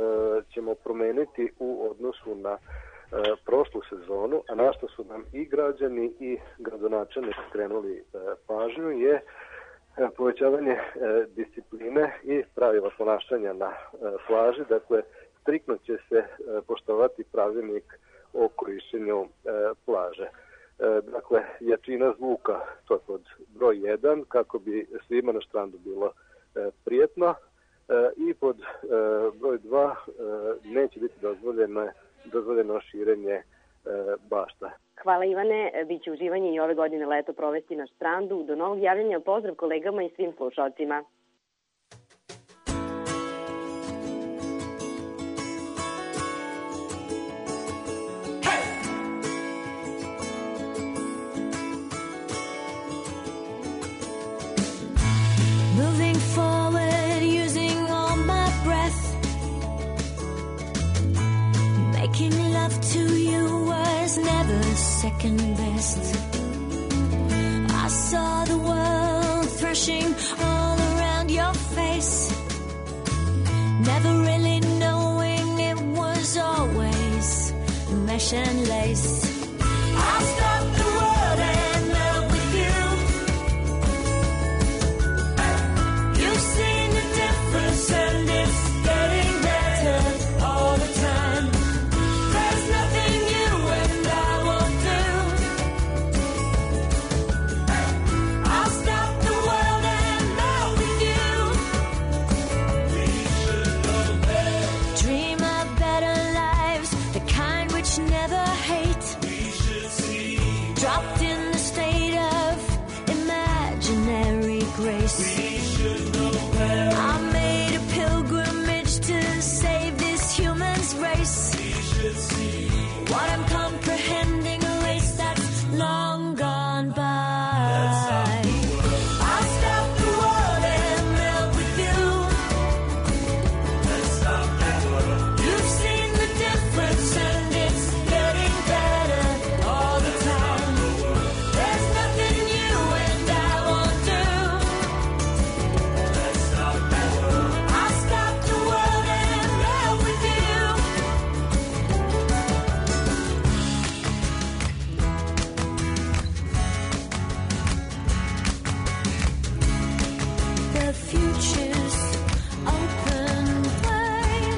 ćemo promeniti u odnosu na prošlu sezonu, a na što su nam i građani i gradonačelnici skrenuli pažnju, je povećavanje discipline i pravila ponašanja na plaži. Dakle, striktno će se poštovati pravilnik o korišćenju plaže. Dakle, jačina zvuka, to je pod broj jedan, kako bi svima na Štrandu bilo prijetno, i pod broj dva neće biti dozvoljeno dozvoljeno širenje e, bašta. Hvala Ivane, biće uživanje i ove godine leto provesti na Štrandu. Do novog javljanja, pozdrav kolegama i svim slušalcima. Moving forward using all my breath, making love to you was never second best. I saw the world thrashing all around your face, never really knowing it was always mesh and lace. I stopped the world and melt with you. You've seen the difference and it's getting better all the time. There's nothing you and I locked in the state of imaginary grace. I made a pilgrimage to save this human's race. What I'm comprehending, a race that's long gone by. I'll stop the world and melt with you. You've seen the difference and it's getting better all the time. There's nothing you and I won't do. I'll stop the world and melt with you. The future's open wide.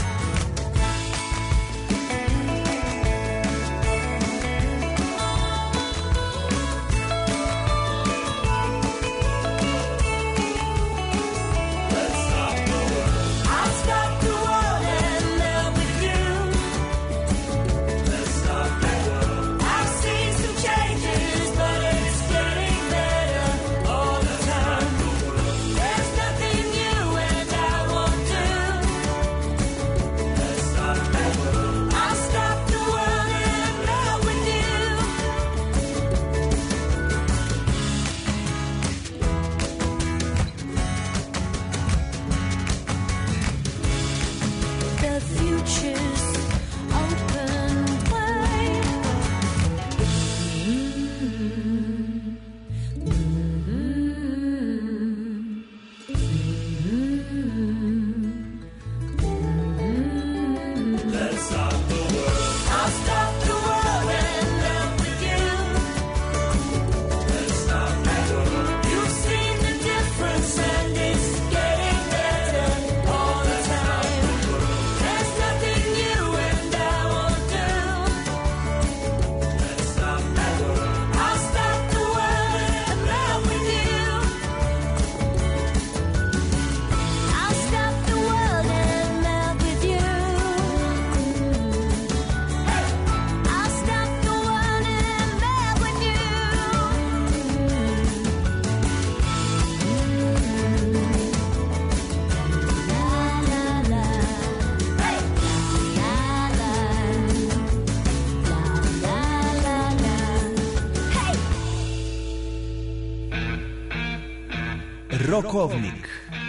I'll stop the world and melt with you. I've seen some changes, but it's getting better all the time. There's nothing you and I won't do. I'll stop the world and melt with you. The future's open wide. Let's stop the world. I'll stop the world and melt with you. Let's stop the world. You've seen the difference and it's getting better all the time. There's nothing you and I won't do. Let's stop the world. I'll stop the world and melt with you. I'll stop the world and melt with you. I'll stop the world and melt with you. Rokovnik.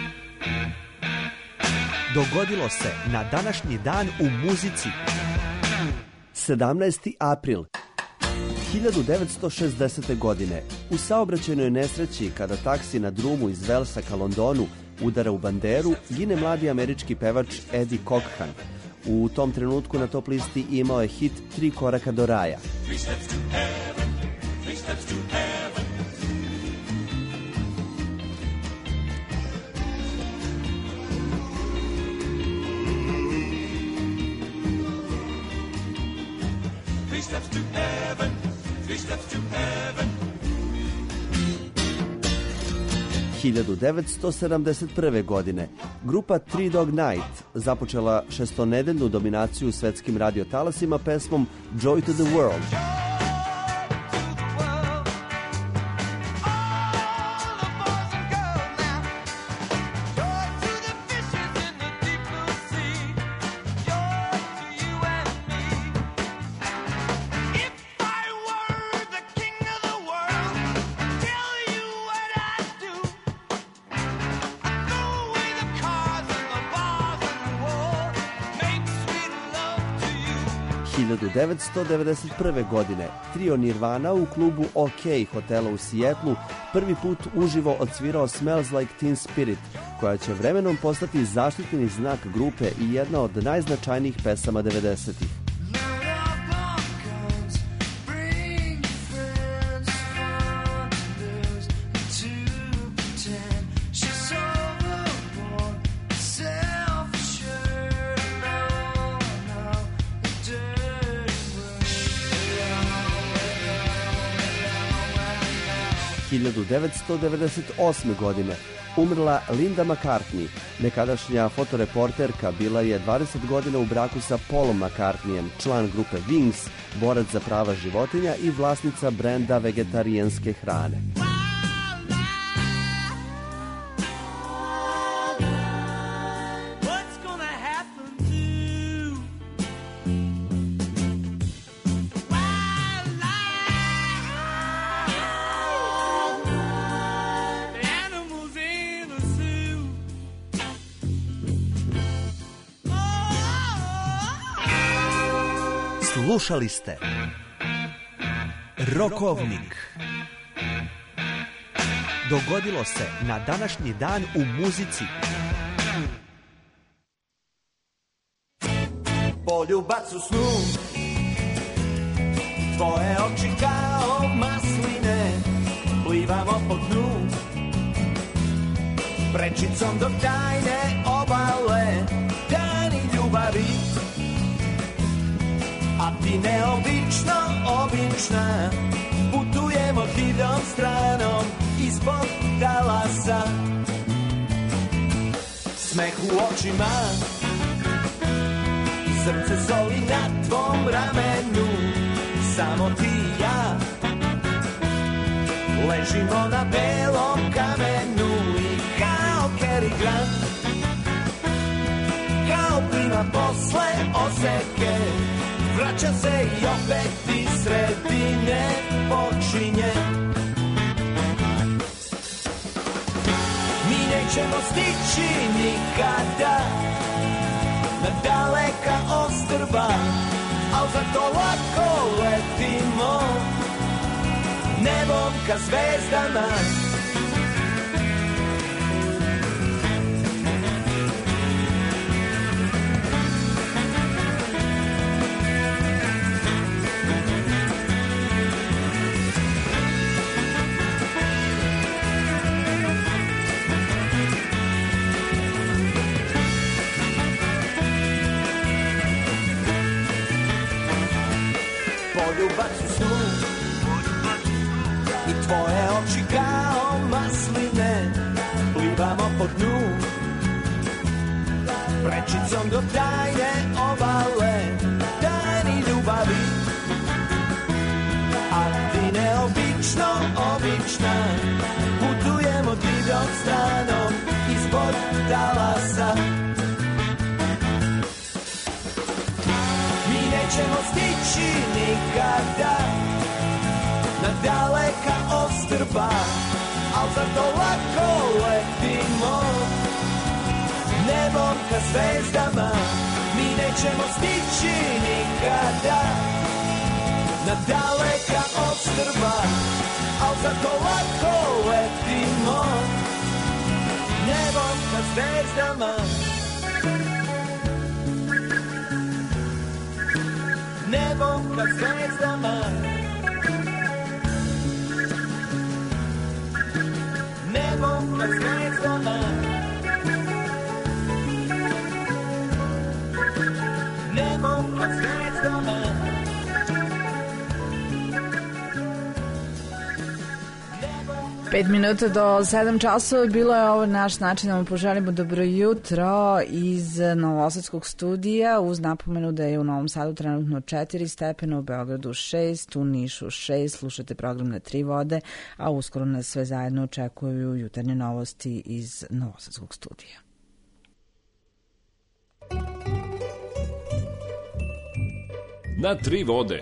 Dogodilo se na današnji dan u muzici. sedamnaesti april hiljadu devetsto šezdesete. godine u saobraćajnoj nesreći kada taksi na drumu iz Velsa ka Londonu udara u banderu, gine mladi američki pevač Eddie Cochran. U tom trenutku na top listi imao je hit Tri koraka do raja. Three steps to heaven, three steps to heaven. Three steps to heaven, three steps to heaven. hiljadu devetsto sedamdeset prve. godine grupa Three Dog Night započela šestonedeljnu dominaciju u svetskim radiotalasima pesmom Joy to the World. hiljadu devetsto devedeset prve. godine trio Nirvana u klubu OK hotela u Sijetlu prvi put uživo odsvirao Smells Like Teen Spirit, koja će vremenom postati zaštitni znak grupe i jedna od najznačajnijih pesama devedesetih. hiljadu devetsto devedeset osme. godine umrla Linda McCartney. Nekadašnja fotoreporterka bila je dvadeset godina u braku sa Paulom McCartneyem, član grupe Wings, borac za prava životinja i vlasnica brenda vegetarijanske hrane. Slušali ste Rokovnik. Dogodilo se na današnji dan u muzici. Poljubac u snu, tvoje oči kao masline, plivamo po dnu, prečicom do tajne obale, dani ljubavi. A ti neobično, obična, putujemo divljom stranom ispod talasa. Smeh u očima, srce soli na tvom ramenu, samo ti i ja ležimo na belom kamenu i kao Cary Grant, kao prima posle oseke, vraća se i opet iz sredine počinje. Mi nećemo stići nikada na daleka ostrva, al zato lako letimo nebom ka zvezdama. Poljubac u snu i tvoje oči kao masline, plivamo po dnu, prečicom do tajne obale, dani ljubavi. A ti neobično, obična, putujemo divljom stranom ispod talasa. Nećemo stići nikada na daleka ostrva, al zato lako letimo nebom ka zvezdama. Mi nećemo stići nikada na daleka ostrva, al zato lako letimo nebom ka zvezdama. Nebom ka zvezdama, nebom ka zvezdama, nebom ka zvezdama. Pet minuta do sedam časova bilo je ovo naš način da vam poželimo dobro jutro iz Novosadskog studija, uz napomenu da je u Novom Sadu trenutno četiri stepena, u Beogradu šest, u Nišu šest. Slušate program Na tri vode, a uskoro nas sve zajedno očekuju jutarnje novosti iz Novosadskog studija. Na tri vode.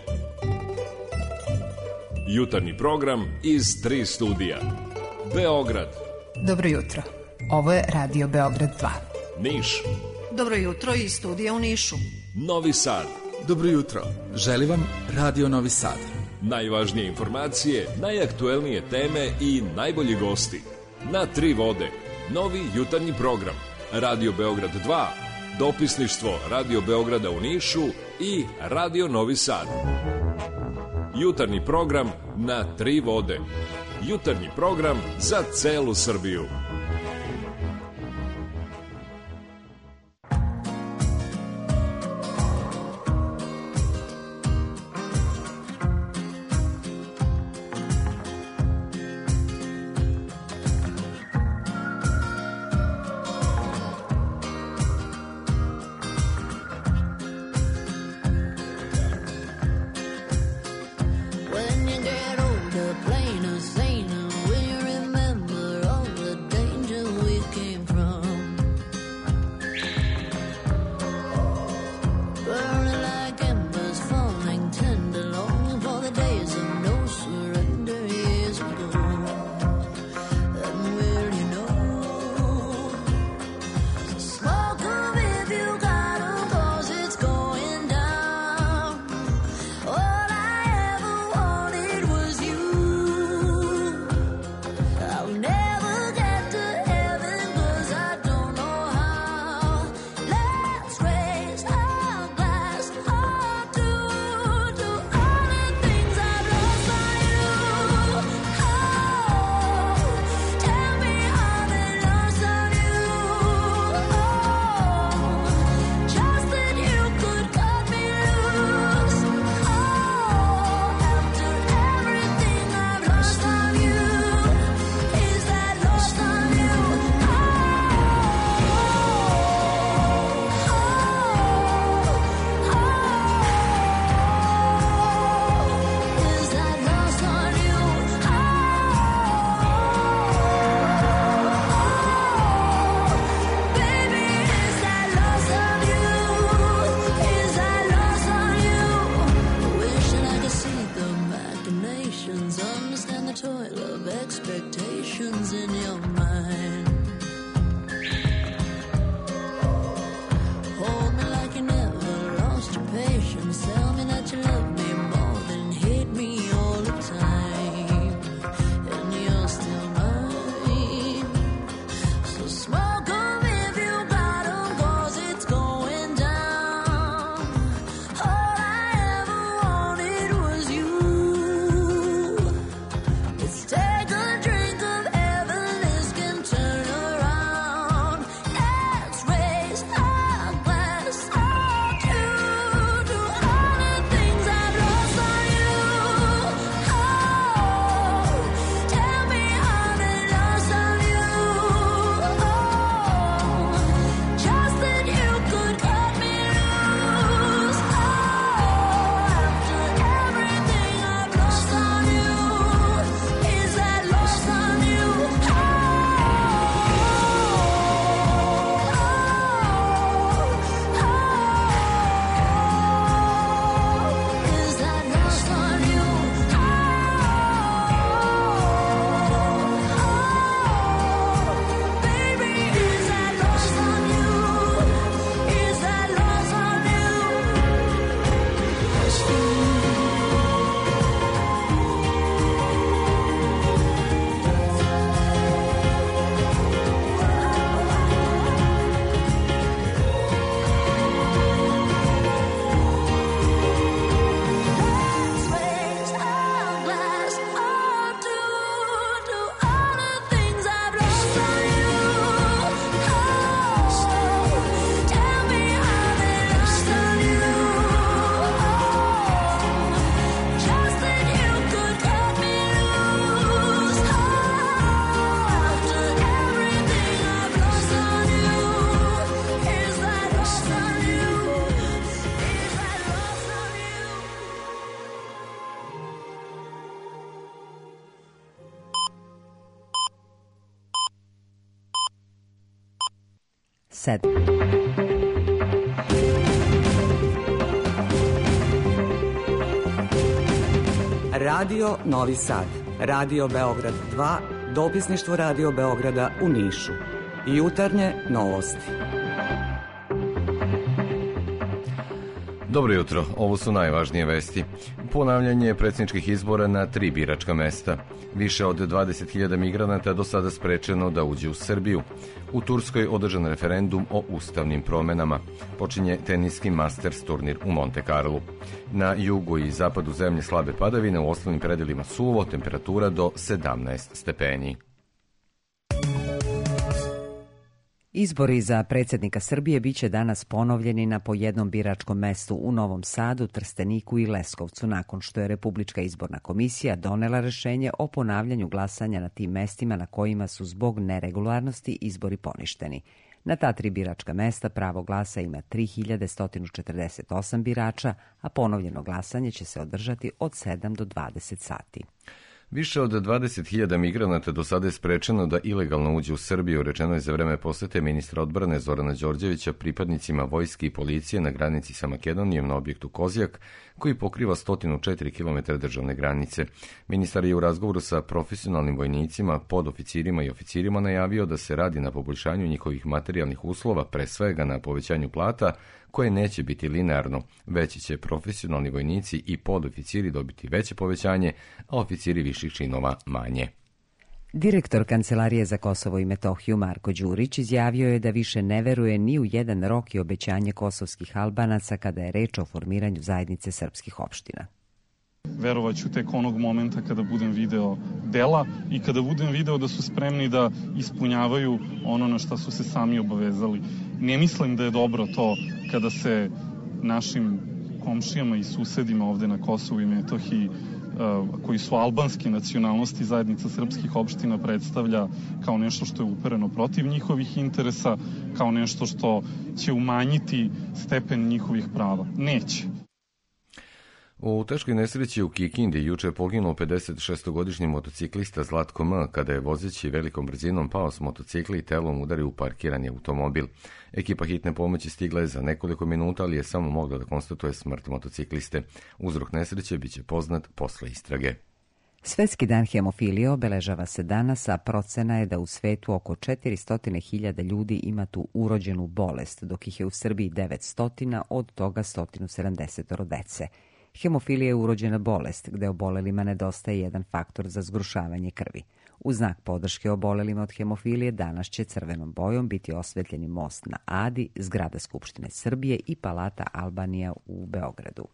Jutarnji program iz tri studija. Beograd. Dobro jutro. Ovo je Radio Beograd dva. Niš. Dobro jutro iz studija u Nišu. Novi Sad. Dobro jutro. Želi vam Radio Novi Sad. Najvažnije informacije, najaktuelnije teme i najbolji gosti. Na tri vode. Novi jutarnji program. Radio Beograd dva. Dopisništvo Radio Beograda u Nišu i Radio Novi Sad. Jutarnji program na tri vode. Jutarnji program za celu Srbiju. sedam. Radio Novi Sad, Radio Beograd dva, dopisništvo Radio Beograda u Nišu. Jutarnje novosti. Dobro jutro, ovo su najvažnije vesti. Ponavljanje predsjedničkih izbora na tri biračka mesta. Više od dvadeset hiljada migranata do sada sprečeno da uđe u Srbiju. U Turskoj održan referendum o ustavnim promenama. Počinje teniski Masters turnir u Monte Carlu. Na jugu i zapadu zemlje slabe padavine, u ostalim predelima suvo, temperatura do sedamnaest stepeni. Izbori za predsjednika Srbije biće danas ponovljeni na po jednom biračkom mestu u Novom Sadu, Trsteniku i Leskovcu, nakon što je Republička izborna komisija donela rešenje o ponavljanju glasanja na tim mestima na kojima su zbog neregularnosti izbori poništeni. Na ta tri biračka mesta pravo glasa ima tri hiljade sto četrdeset osam birača, a ponovljeno glasanje će se održati od sedam do dvadeset sati. Više od dvadeset hiljada migranata do sada je sprečeno da ilegalno uđe u Srbiju, rečeno je za vreme posete ministra odbrane Zorana Đorđevića pripadnicima vojske i policije na granici sa Makedonijom na objektu Kozjak, koji pokriva sto četiri kilometra državne granice. Ministar je u razgovoru sa profesionalnim vojnicima, podoficirima i oficirima najavio da se radi na poboljšanju njihovih materijalnih uslova, pre svega na povećanju plata, koje neće biti linearno, već će profesionalni vojnici i podoficiri dobiti veće povećanje, a oficiri viših činova manje. Direktor Kancelarije za Kosovo i Metohiju Marko Đurić izjavio je da više ne veruje ni u jedan rok i obećanje kosovskih Albanaca kada je reč o formiranju zajednice srpskih opština. Verovat ću tek onog momenta kada budem video dela i kada budem video da su spremni da ispunjavaju ono na šta su se sami obavezali. Ne mislim da je dobro to kada se našim komšijama i susedima ovde na Kosovu i Metohiji koji su albanske nacionalnosti, zajednica srpskih opština predstavlja kao nešto što je upereno protiv njihovih interesa, kao nešto što će umanjiti stepen njihovih prava. Neće. U teškoj nesreći u Kikindi juče je poginuo pedesetšestogodišnji motociklista Zlatko M. kada je vozeći velikom brzinom pao s motocikla i telom udario u parkirani automobil. Ekipa hitne pomoći stigla je za nekoliko minuta, ali je samo mogla da konstatuje smrt motocikliste. Uzrok nesreće biće poznat posle istrage. Svetski dan hemofilije obeležava se danas, a procena je da u svetu oko četiristo hiljada ljudi ima tu urođenu bolest, dok ih je u Srbiji devetsto, od toga sto sedamdeset dece. Hemofilija je urođena bolest, gde obolelima nedostaje jedan faktor za zgrušavanje krvi. U znak podrške obolelima od hemofilije danas će crvenom bojom biti osvetljeni most na Adi, zgrada Skupštine Srbije i Palata Albanija u Beogradu.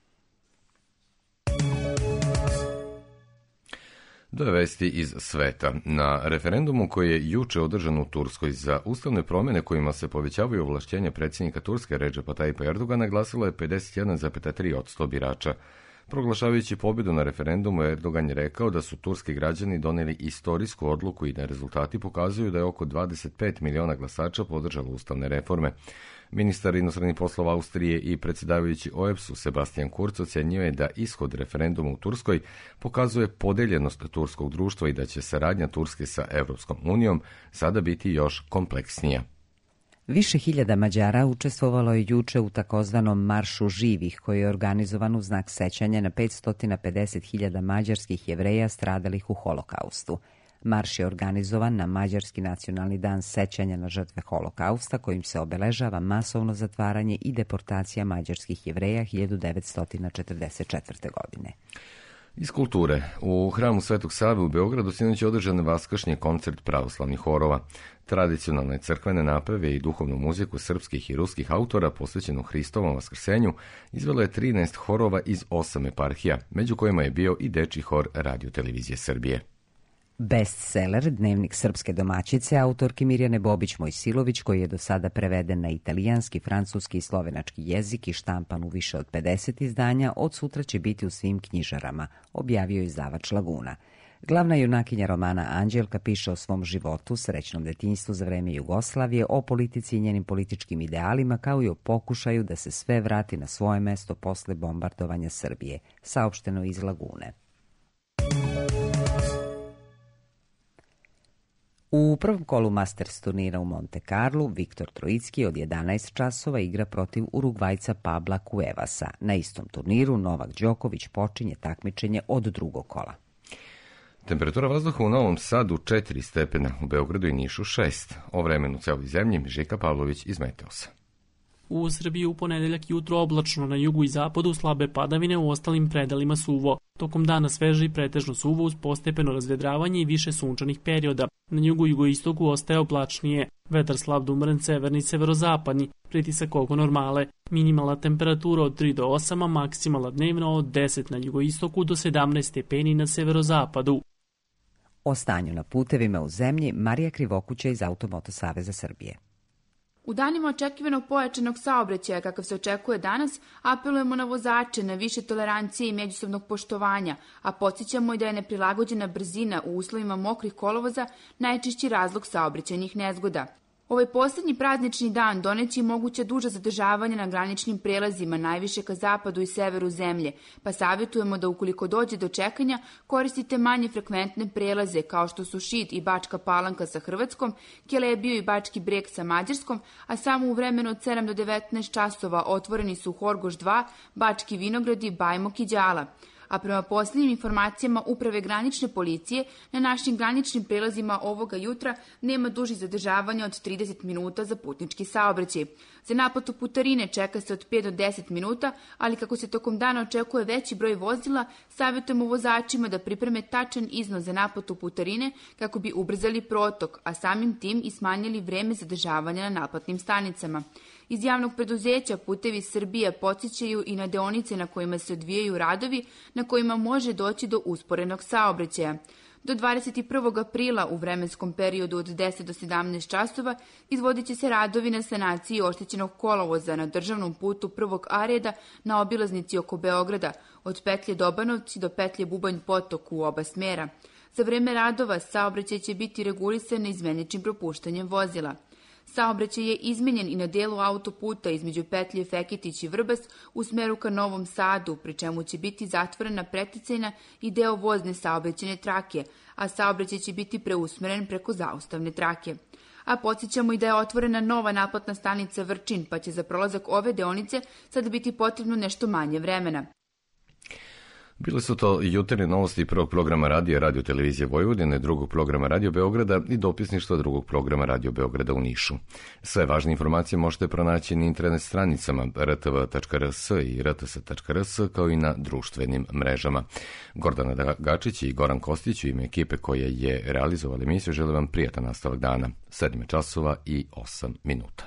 Do vesti iz sveta. Na referendumu koji je juče održan u Turskoj za ustavne promjene kojima se povećavaju ovlašćenja predsjednika Turske Redžepa Tajipa Erdogana glasilo je pedeset jedan zarez tri posto birača. Proglašavajući pobjedu na referendumu, Erdogan je rekao da su turski građani doneli istorijsku odluku i da rezultati pokazuju da je oko dvadeset pet miliona glasača podržalo ustavne reforme. Ministar inostranih poslova Austrije i predsjedavajući O E B S-u Sebastian Kurz ocenjuje da ishod referenduma u Turskoj pokazuje podeljenost turskog društva i da će saradnja Turske sa Evropskom unijom sada biti još kompleksnija. Više hiljada Mađara učestvovalo je juče u takozvanom Maršu živih, koji je organizovan u znak sećanja na petsto pedeset hiljada mađarskih Jevreja stradalih u Holokaustu. Marš je organizovan na Mađarski nacionalni dan sećanja na žrtve Holokausta, kojim se obeležava masovno zatvaranje i deportacija mađarskih Jevreja hiljadu devetsto četrdeset četvrte. godine. Iz kulture. U hramu Svetog Save u Beogradu sinoć je održan vaskršnji koncert pravoslavnih horova. Tradicionalne crkvene naprave i duhovnu muziku srpskih i ruskih autora posvećenu Hristovom vaskrsenju izvelo je trinaest horova iz osam eparhija, među kojima je bio i dečji hor Radio televizije Srbije. Bestseller, dnevnik srpske domaćice, autorki Mirjane Bobić-Mojsilović, koji je do sada preveden na italijanski, francuski i slovenački jezik i štampan u više od pedeset izdanja, od sutra će biti u svim knjižarama, objavio izdavač Laguna. Glavna junakinja romana Anđelka piše o svom životu, srećnom detinjstvu za vreme Jugoslavije, o politici i njenim političkim idealima, kao i o pokušaju da se sve vrati na svoje mesto posle bombardovanja Srbije, saopšteno iz Lagune. U prvom kolu Masters turnira u Monte Carlu Viktor Trojicki od jedanaest časova igra protiv Urugvajca Pabla Cuevasa. Na istom turniru Novak Đoković počinje takmičenje od drugog kola. Temperatura vazduha u Novom Sadu četiri stepena, u Beogradu i Nišu šest. O vremenu u celoj zemlji Žika Pavlović iz Meteosa. U Srbiji u ponedeljak jutro oblačno, na jugu i zapadu slabe padavine, u ostalim predelima suvo. Tokom dana sveže i pretežno suvo uz postepeno razvedravanje i više sunčanih perioda. Na jugu i jugoistoku ostaje oblačnije. Vetar slab da umeren severni i severozapadni, pritisak oko normale. Minimalna temperatura od tri do osam, a maksimalna dnevno od deset na jugoistoku do sedamnaest stepeni na severozapadu. O stanju na putevima u zemlji Marija Krivokuća iz Automoto Saveza Srbije. U danima očekivanog pojačanog saobraćaja, kakav se očekuje danas, apelujemo na vozače na više tolerancije i međusobnog poštovanja, a podsjećamo i da je neprilagođena brzina u uslovima mokrih kolovoza najčešći razlog saobraćajnih nezgoda. Ovaj poslednji praznični dan doneće moguća duža zadržavanja na graničnim prelazima, najviše ka zapadu i severu zemlje, pa savjetujemo da ukoliko dođe do čekanja, koristite manje frekventne prelaze kao što su Šid i Bačka Palanka sa Hrvatskom, Kelebiju i Bački Breg sa Mađarskom, a samo u vremenu od sedam do devetnaest časova otvoreni su Horgoš dva, Bački Vinogradi, Bajmok i Đala. A prema posljednjim informacijama Uprave granične policije, na našim graničnim prelazima ovoga jutra nema dužih zadržavanja od trideset minuta za putnički saobraćaj. Za naplatu putarine čeka se od pet do deset minuta, ali kako se tokom dana očekuje veći broj vozila, savjetujemo vozačima da pripreme tačan iznos za naplatu putarine kako bi ubrzali protok, a samim tim i smanjili vreme zadržavanja na naplatnim stanicama. Iz javnog preduzeća Putevi Srbije podsjećaju i na deonice na kojima se odvijaju radovi, na kojima može doći do usporenog saobraćaja. Do dvadeset prvog aprila u vremenskom periodu od deset do sedamnaest časova izvodit će se radovi na sanaciji oštećenog kolovoza na državnom putu prvog A reda na obilaznici oko Beograda, od petlje Dobanovci do petlje Bubanj Potok u oba smera. Za vreme radova saobraćaj će biti regulisan izmeničnim propuštanjem vozila. Saobraćaj je izmenjen i na delu autoputa između petlje Feketić i Vrbas u smeru ka Novom Sadu, pri čemu će biti zatvorena preticajna i deo vozne saobraćajne trake, a saobraćaj će biti preusmeren preko zaustavne trake. A podsjećamo i da je otvorena nova naplatna stanica Vrčin, pa će za prolazak ove deonice sada biti potrebno nešto manje vremena. Bile su to jutarnje novosti prvog programa radija Radio Televizije Vojvodine, drugog programa Radio Beograda i dopisništva drugog programa Radio Beograda u Nišu. Sve važne informacije možete pronaći na internet stranicama r t v tačka r s i r t s tačka r s kao i na društvenim mrežama. Gordana Gačić i Goran Kostić u ime ekipe koja je realizovala emisiju žele vam prijatan nastavak dana. sedam časova i osam minuta.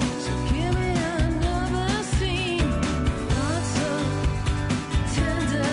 Tender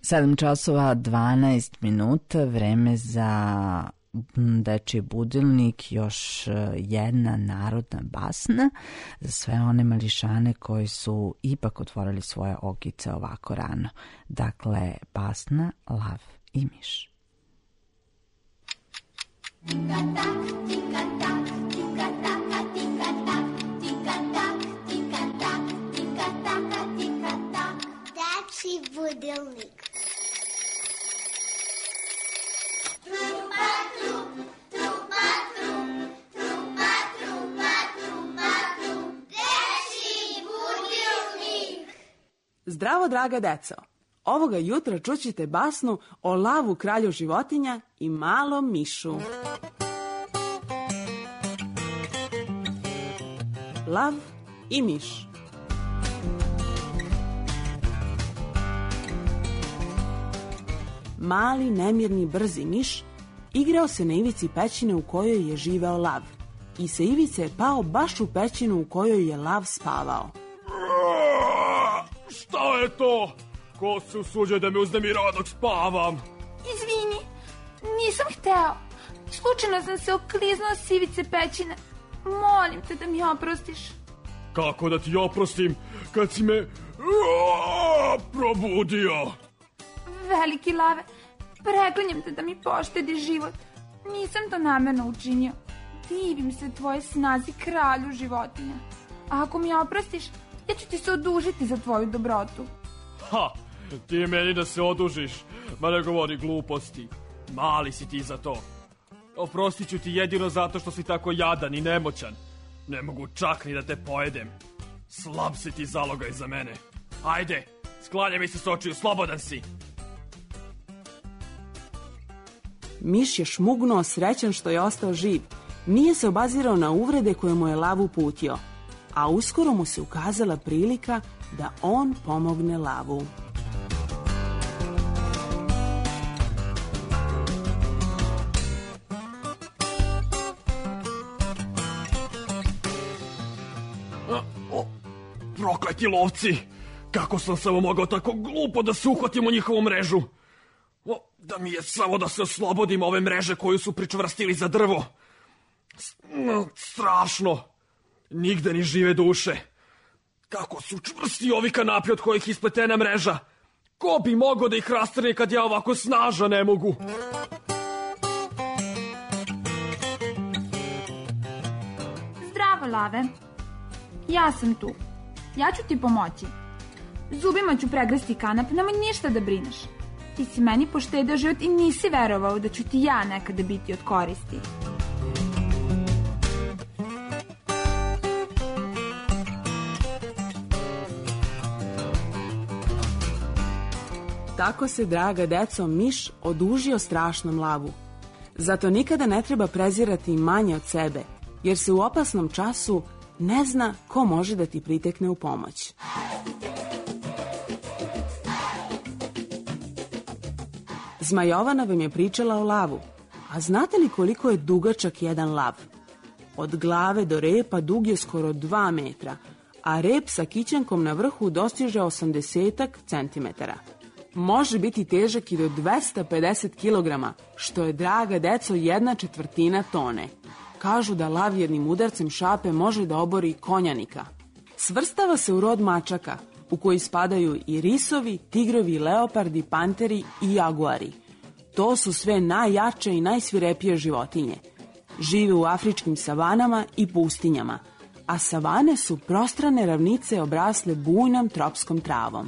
sedam časova dvanaest minuta, vreme za dečiji budilnik, još jedna narodna basna za sve one mališane koji su ipak otvorili svoje okice ovako rano. Dakle, basna Lav i miš. Dečiji budilnik. Zdravo, draga deco! Ovoga jutra čućete basnu o Lavu, kralju životinja, i malom mišu. Lav i miš. Mali, nemirni, brzi miš igrao se na ivici pećine u kojoj je živeo Lav. I sa ivice je pao baš u pećinu u kojoj je Lav spavao. Šta je to? Ko se usuđuje da me uznemira dok spavam? Izvini, nisam hteo. Slučajno sam se okliznuo s ivice pećine. Molim te da mi oprostiš. Kako da ti oprostim kad si me Aaaa, probudio? Veliki Lave, preklinjem te da mi poštedi život. Nisam to namerno učinio. Divim se tvoje snazi, kralju životinja. A ako mi oprostiš, ja ću ti se odužiti za tvoju dobrotu. Ha, ti meni da se odužiš, ma ne govori gluposti. Mali si ti za to. Oprostit ću ti jedino zato što si tako jadan i nemoćan. Ne mogu čak ni da te pojedem. Slab si ti zalogaj za mene. Ajde, sklanjaj mi se s očiju, slobodan si. Miš je šmugnuo, srećan što je ostao živ. Nije se obazirao na uvrede koje mu je Lav uputio, a uskoro mu se ukazala prilika da on pomogne Lavu. Prokleti lovci! Kako sam samo mogao tako glupo da se uhvatim u njihovu mrežu? O, da mi je samo da se oslobodim ove mreže koju su pričvrstili za drvo. S, no, strašno! Nigde ni žive duše. Kako su čvrsti ovi kanapi od kojih ispletena mreža. Ko bi mogao da ih rastrne kad ja ovako snažan ne mogu? Zdravo, Lave. Ja sam tu. Ja ću ti pomoći. Zubima ću pregresti kanap, nemoj ništa da brineš. Ti si meni poštedeo život i nisi verovao da ću ti ja nekada biti od koristi. Tako se, draga deco, miš odužio strašnom Lavu. Zato nikada ne treba prezirati manje od sebe, jer se u opasnom času ne zna ko može da ti pritekne u pomoć. Zmajovana vam je pričala o Lavu. A znate li koliko je dugačak jedan lav? Od glave do repa dug je skoro dva metra, a rep sa kićenkom na vrhu dostiže osamdeset centimetara. Može biti težak i do dvesta pedeset kilograma, što je, draga deco, jedna četvrtina tone. Kažu da lav jednim udarcem šape može da obori konjanika. Svrstava se u rod mačaka, u koji spadaju i risovi, tigrovi, leopardi, panteri i jaguari. To su sve najjače i najsvirepije životinje. Žive u afričkim savanama i pustinjama, a savane su prostrane ravnice obrasle bujnom tropskom travom.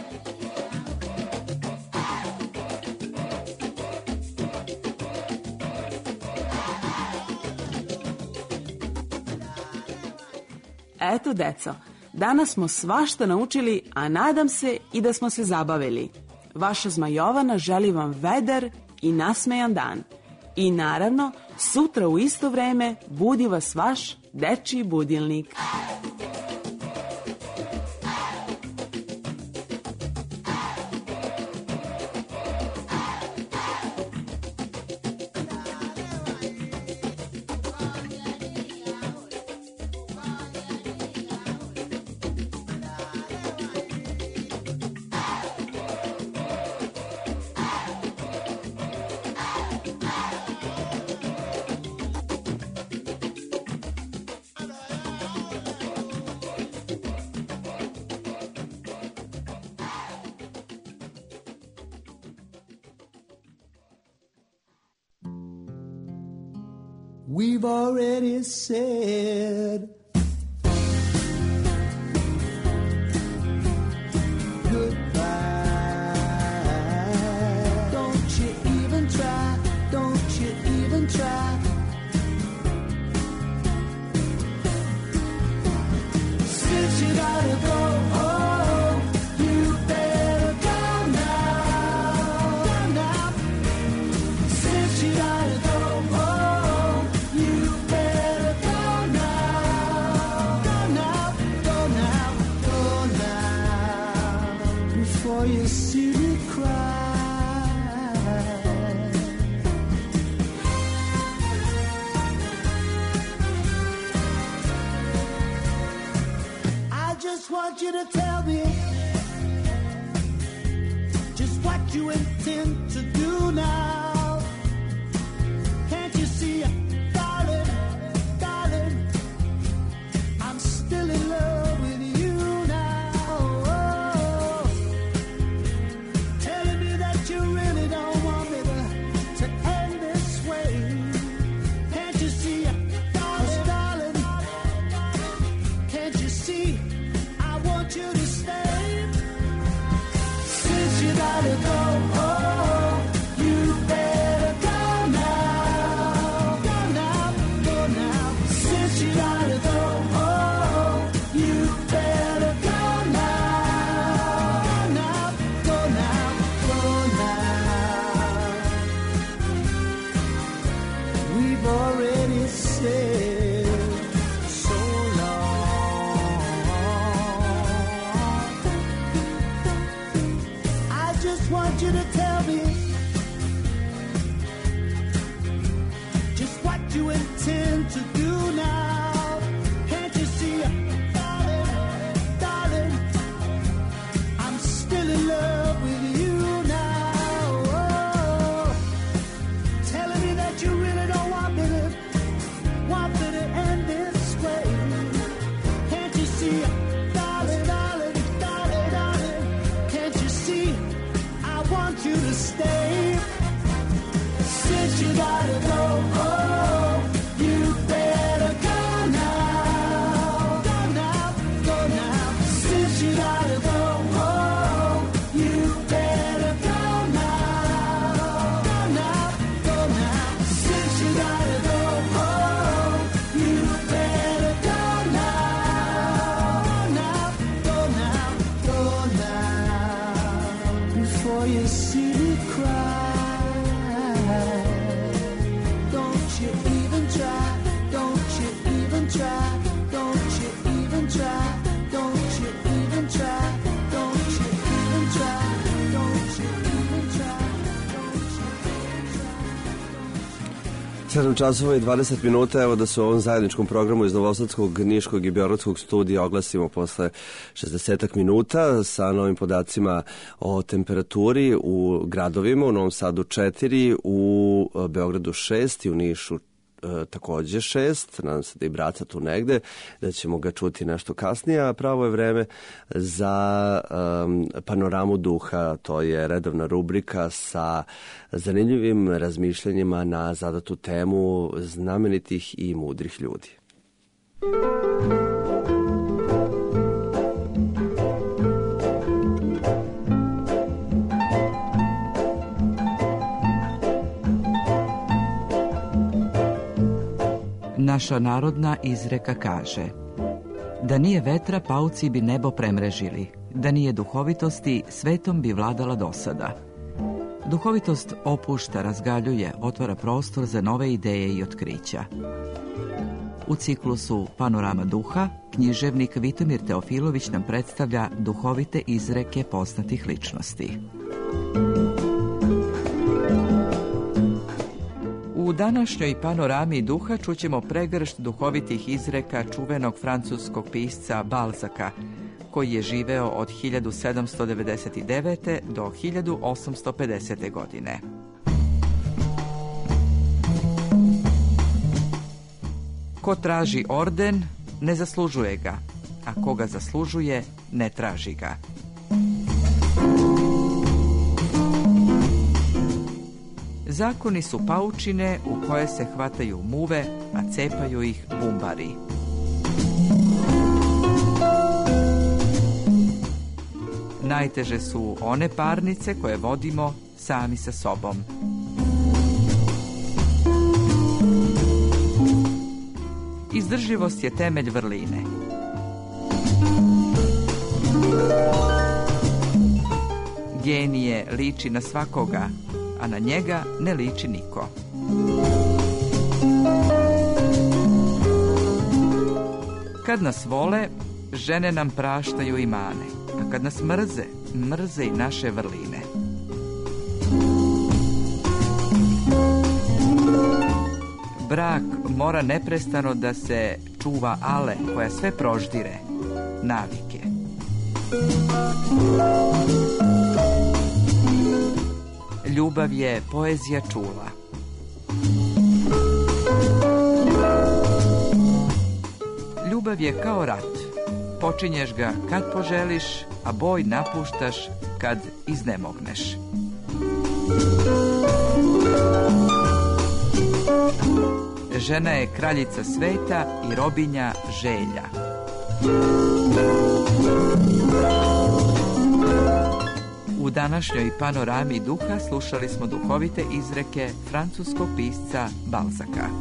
Eto, deco, danas smo svašta naučili, a nadam se i da smo se zabavili. Vaša Zmajovana želi vam vedar i nasmejan dan. I naravno, sutra u isto vreme budi vas vaš dečiji budilnik. we've already said goodbye. Don't you even try, don't you even try. Since you gotta go, oh, you better go now, go now. Since you gotta go, oh, you better go now, go now, go now, go now, before you see me cry. I just want you to tell me just what you intend to do now. Can't you see, darling, darling, I'm still in love with you now. Oh, telling me that you really don't want me to, to end this way. Can't you see, darling, darling, can't you see, I want you to stay. Since you gotta go, oh, you better go now, go now, go now. Since you gotta go, oh, you better go now, go now, go now, go now. We've already said so long. I just want you to tell me just what you intend to do now. Can't you see, darling, darling, I'm still in love with you now. Oh, telling me that you really don't want me to, want me to end this way. Can't you see, darling, darling, darling, darling, can't you see, I want you to stay. Since you gotta go, oh, you better go now, go now, go now. Since you gotta go, oh, you better go now, go now, go now. Since you gotta go, oh, you better go now, go now, go now, before you see me cry. Don't you even try, don't you even try, don't you even try, don't you even try, don't you even try, don't you even try, don't you even try. sedam časova i dvadeset minuta, evo da se u ovom zajedničkom programu iz Novosadskog, Niškog i Beogradskog studija oglasimo posle šezdeset minuta sa novim podacima o temperaturi u gradovima, u Novom Sadu četiri, u Beogradu šest i u Nišu e, takođe šest, nadam se da i Braca tu negde, da ćemo ga čuti nešto kasnije, a pravo je vreme za um, panoramu duha, to je redovna rubrika sa zanimljivim razmišljanjima na zadatu temu znamenitih i mudrih ljudi. Naša narodna izreka kaže: da nije vetra, pauci bi nebo premrežili, da nije duhovitosti, svetom bi vladala dosada. Duhovitost opušta, razgaljuje, otvara prostor za nove ideje i otkrića. U ciklusu Panorama duha, književnik Vitomir Teofilović nam predstavlja duhovite izreke poznatih ličnosti. U današnjoj Panorami duha čućemo pregršt duhovitih izreka čuvenog francuskog pisca Balzaka, koji je živeo od hiljadu sedamsto devedeset devete. do hiljadu osamsto pedesete. godine. Ko traži orden, ne zaslužuje ga, a koga zaslužuje, ne traži ga. Zakoni su paučine u koje se hvataju muve, a cepaju ih bumbari. Najteže su one parnice koje vodimo sami sa sobom. Izdržljivost je temelj vrline. Genije liči na svakoga, a na njega ne liči niko. Kad nas vole, žene nam praštaju i mane, a kad nas mrze, mrze i naše vrline. Brak mora neprestano da se čuva ale koja sve proždire, navike. Ljubav je poezija čula. Ljubav je kao rat. Počinješ ga kad poželiš, a boj napuštaš kad iznemogneš. Žena je kraljica sveta i robinja želja. U današnjoj panorami duha slušali smo duhovite izreke francuskog pisca Balzaka.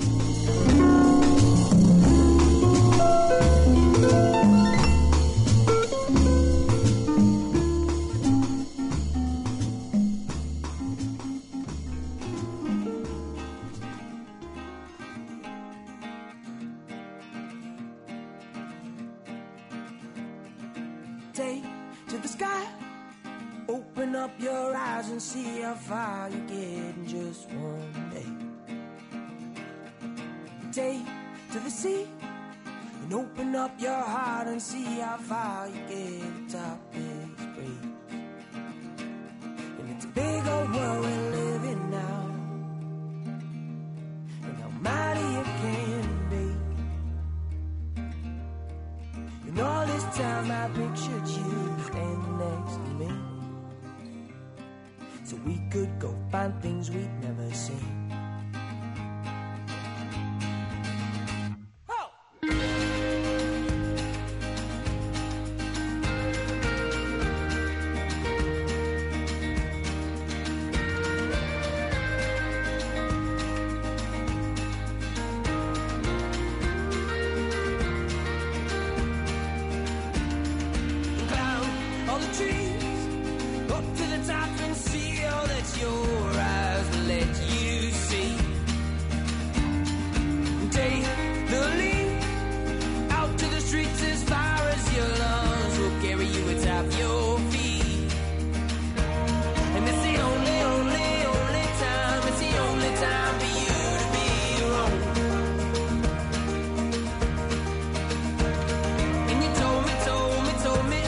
Take to the sky, open up your eyes and see how far you get in just one day. Take to the sea and open up your heart and see how far you get atop this breeze. And it's a big old world we're living now, and how mighty it can be. And all this time I pictured you standing next to me, so we could go find things we'd never seen. All the trees up to the top and see all that your eyes will let you see. Take the lead out to the streets as far as your lungs will carry you atop your feet. And it's the only, only, only time, it's the only time for you to be your own. And you told me, told me, told me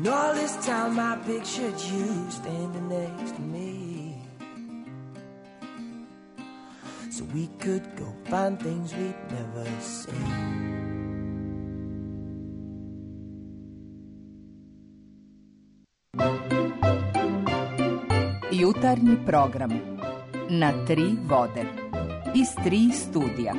And all this time I pictured you standing next to me, so we could go find things we'd never seen. Jutarnji program na tri vode iz tri studija.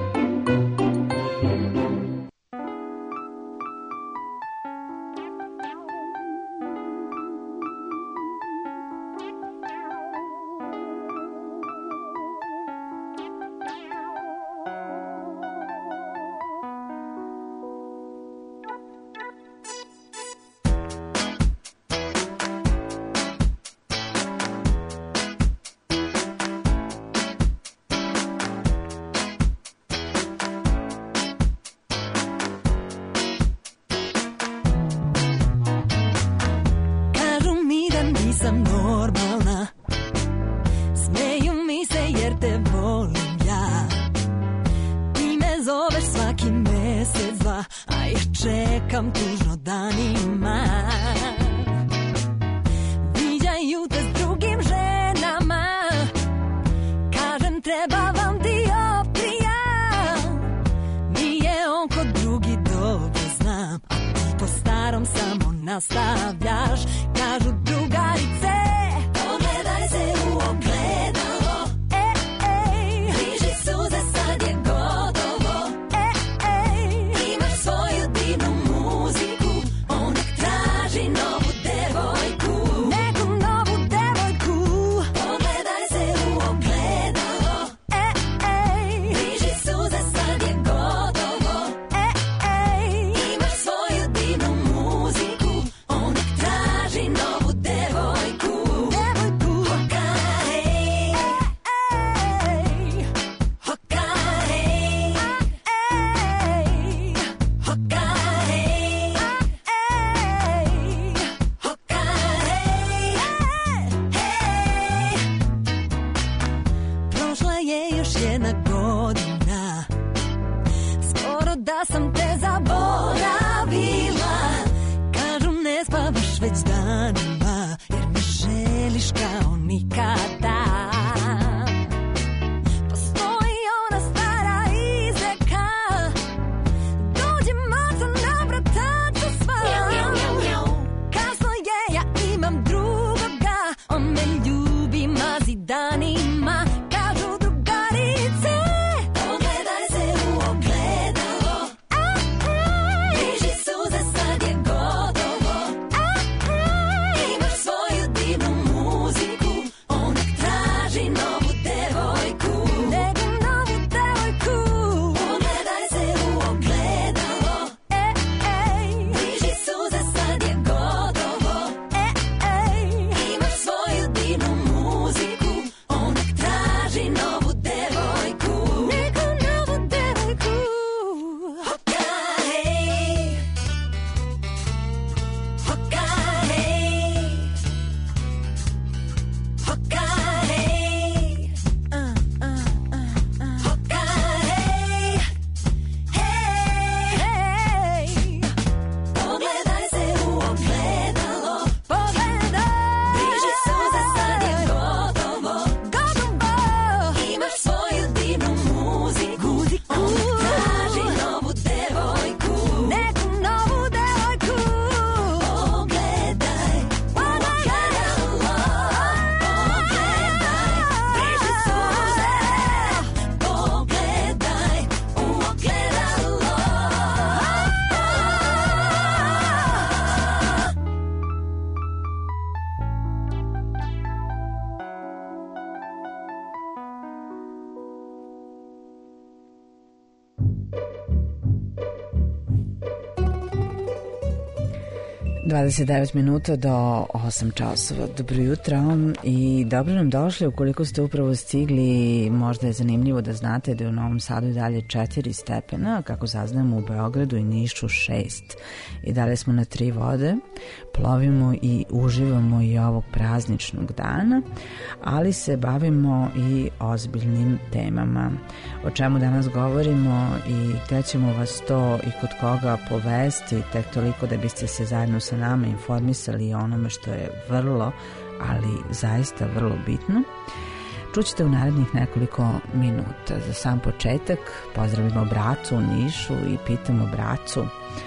dvadeset devet minuta do osam časova. Dobro jutro i dobro nam došli. Ukoliko ste upravo stigli, možda je zanimljivo da znate da je u Novom Sadu i dalje četiri stepena, kako saznamo u Beogradu i Nišu šest. I dalje smo na tri vode, plovimo i uživamo i ovog prazničnog dana, ali se bavimo i ozbiljnim temama. O čemu danas govorimo i gde ćemo vas to i kod koga povesti, tek toliko da biste se zajedno sa nama informisali o onome što je vrlo, ali zaista vrlo bitno. Čućete u narednih nekoliko minuta. Za sam početak pozdravimo Bracu u Nišu i pitamo Bracu.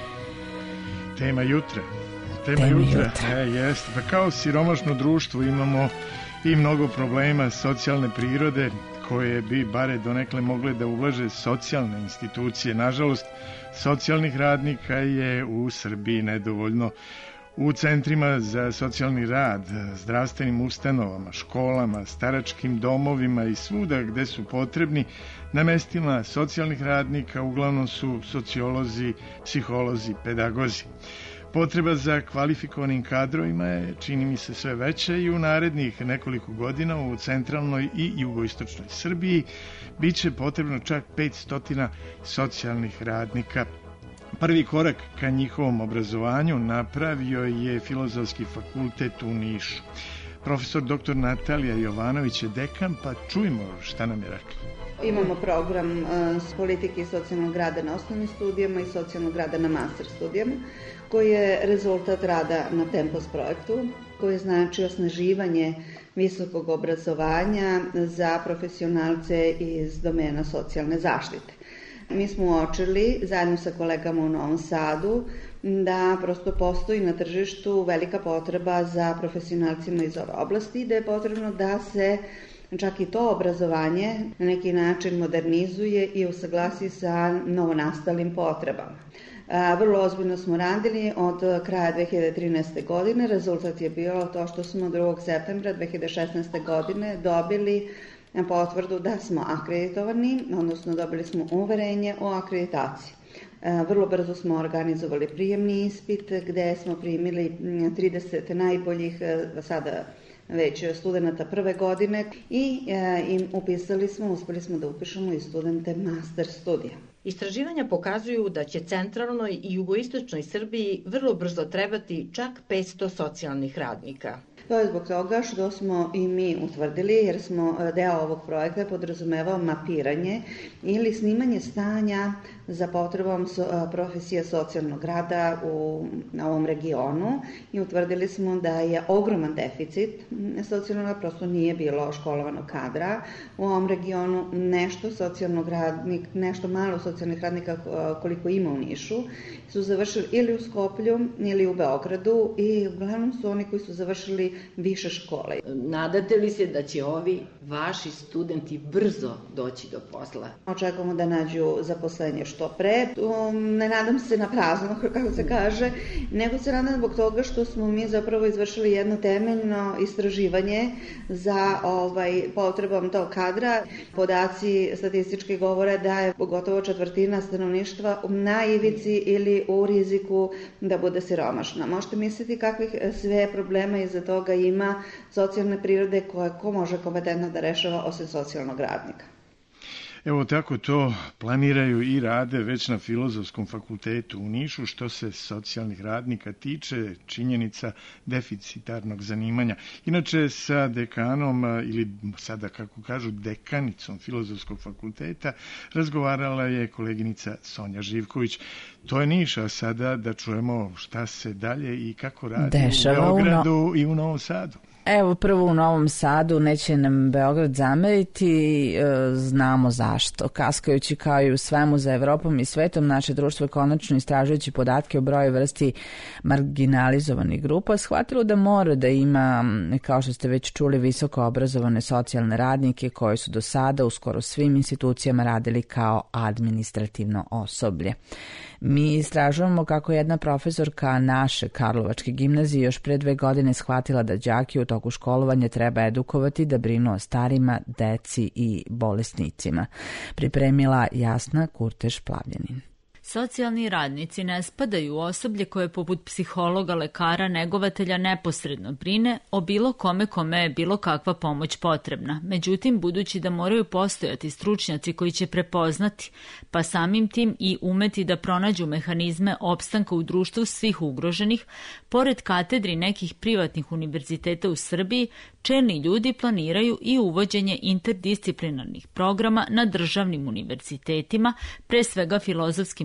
Tema jutra. Tema, Tema jutra. jutra. E, jeste. Pa kao siromašno društvo imamo i mnogo problema socijalne prirode koje bi bare donekle mogle da ulaže socijalne institucije. Nažalost, socijalnih radnika je u Srbiji nedovoljno. U centrima za socijalni rad, zdravstvenim ustanovama, školama, staračkim domovima i svuda gde su potrebni, na mestima socijalnih radnika uglavnom su sociolozi, psiholozi, pedagozi. Potreba za kvalifikovanim kadrovima je, čini mi se, sve veća i u narednih nekoliko godina u centralnoj i jugoistočnoj Srbiji biće potrebno čak petsto socijalnih radnika. Prvi korak ka njihovom obrazovanju napravio je Filozofski fakultet u Nišu. Profesor doktor Natalija Jovanović je dekan, pa čujmo šta nam je rekla. Imamo program s politike i socijalnog rada na osnovnim studijama i socijalnog rada na master studijama, koji je rezultat rada na Tempos projektu, koji znači osnaživanje visokog obrazovanja za profesionalce iz domena socijalne zaštite. Mi smo uočili, zajedno sa kolegama u Novom Sadu, da prosto postoji na tržištu velika potreba za profesionalcima iz ove oblasti i da je potrebno da se čak i to obrazovanje na neki način modernizuje i usaglasi sa novonastalim potrebama. Vrlo ozbiljno smo radili od kraja dve hiljade trinaeste. godine. Rezultat je bio to što smo drugog septembra dve hiljade šesnaeste. godine dobili potvrdu da smo akreditovani, odnosno dobili smo uverenje o akreditaciji. Vrlo brzo smo organizovali prijemni ispit gde smo primili trideset najboljih sada već studenta prve godine i im upisali smo, uspeli smo da upišemo i studente master studija. Istraživanja pokazuju da će centralnoj i jugoistočnoj Srbiji vrlo brzo trebati čak petsto socijalnih radnika. To je zbog toga što smo i mi utvrdili, jer smo deo ovog projekta podrazumevao mapiranje ili snimanje stanja za potrebom profesije socijalnog rada u, na ovom regionu i utvrdili smo da je ogroman deficit socijalnog, prosto nije bilo školovanog kadra u ovom regionu, nešto socijalnog radnika, nešto malo socijalnih radnika koliko ima u Nišu, su završili ili u Skoplju ili u Beogradu i uglavnom su oni koji su završili više škole. Nadate li se da će ovi vaši studenti brzo doći do posla? Očekujemo da nađu zaposlenje što pre. Ne nadam se na prazno, kako se kaže, nego se nadam zbog toga što smo mi zapravo izvršili jedno temeljno istraživanje za ovaj, potrebom tog kadra. Podaci statistički govore da je gotovo četvrtina stanovništva na ivici ili u riziku da bude siromašna. Možete misliti kakvih sve problema iza toga ima socijalne prirode koje ko može kompetentno da rešava osim socijalnog radnika. Evo tako to planiraju i rade već na Filozofskom fakultetu u Nišu. Što se socijalnih radnika tiče, činjenica deficitarnog zanimanja. Inače sa dekanom ili sada kako kažu dekanicom Filozofskog fakulteta razgovarala je koleginica Sonja Živković. To je Niš, a sada da čujemo šta se dalje i kako radi Dešava u Beogradu u no... i u Novom Sadu. Evo, prvo u Novom Sadu, neće nam Beograd zameriti, znamo zašto. Kaskajući kao i u svemu za Evropom i svetom, naše društvo je konačno istražujući podatke o broju vrsti marginalizovanih grupa shvatilo da mora da ima, kao što ste već čuli, visoko obrazovane socijalne radnike koji su do sada u skoro svim institucijama radili kao administrativno osoblje. Mi istražujemo kako jedna profesorka naše Karlovačke gimnazije još pre dve godine shvatila da đaki u toku školovanja treba edukovati da brinu o starima, deci i bolesnicima. Pripremila Jasna Kurteš-Plavljanin. Socijalni radnici ne spadaju u osoblje koje poput psihologa, lekara, negovatelja neposredno brine o bilo kome kome je bilo kakva pomoć potrebna. Međutim, budući da moraju postojati stručnjaci koji će prepoznati, pa samim tim i umeti da pronađu mehanizme opstanka u društvu svih ugroženih, pored katedri nekih privatnih univerziteta u Srbiji, čelni ljudi planiraju i uvođenje interdisciplinarnih programa na državnim univerzitetima, pre svega Filozofskim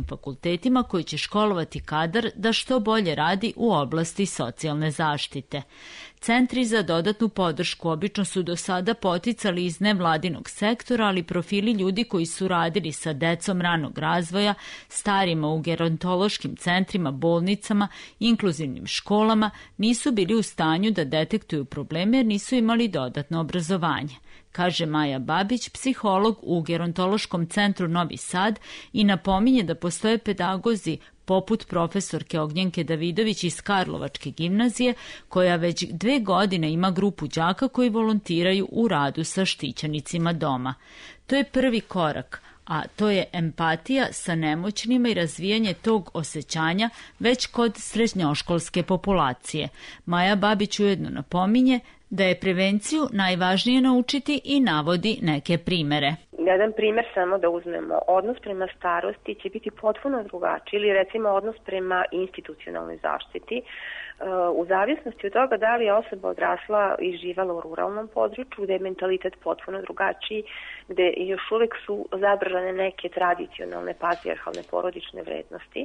fakultetima koji će školovati kadar da što bolje radi u oblasti socijalne zaštite. Centri za dodatnu podršku obično su do sada poticali iz nevladinog sektora, ali profili ljudi koji su radili sa decom ranog razvoja, starima u gerontološkim centrima, bolnicama, inkluzivnim školama, nisu bili u stanju da detektuju probleme jer nisu imali dodatno obrazovanje, kaže Maja Babić, psiholog u Gerontološkom centru Novi Sad, i napominje da postoje pedagozi poput profesorke Ognjenke Davidović iz Karlovačke gimnazije, koja već dve godine ima grupu đaka koji volontiraju u radu sa štićenicima doma. To je prvi korak, a to je empatija sa nemoćnima i razvijanje tog osjećanja već kod srednjoškolske populacije. Maja Babić ujedno napominje da je prevenciju najvažnije naučiti i navodi neke primere. Jedan primjer samo da uzmemo, odnos prema starosti će biti potpuno drugačiji ili recimo odnos prema institucionalnoj zaštiti. U zavisnosti od toga da li je osoba odrasla i živala u ruralnom području, gde je mentalitet potpuno drugačiji, gde još uvek su zadržane neke tradicionalne patrijarhalne porodične vrednosti,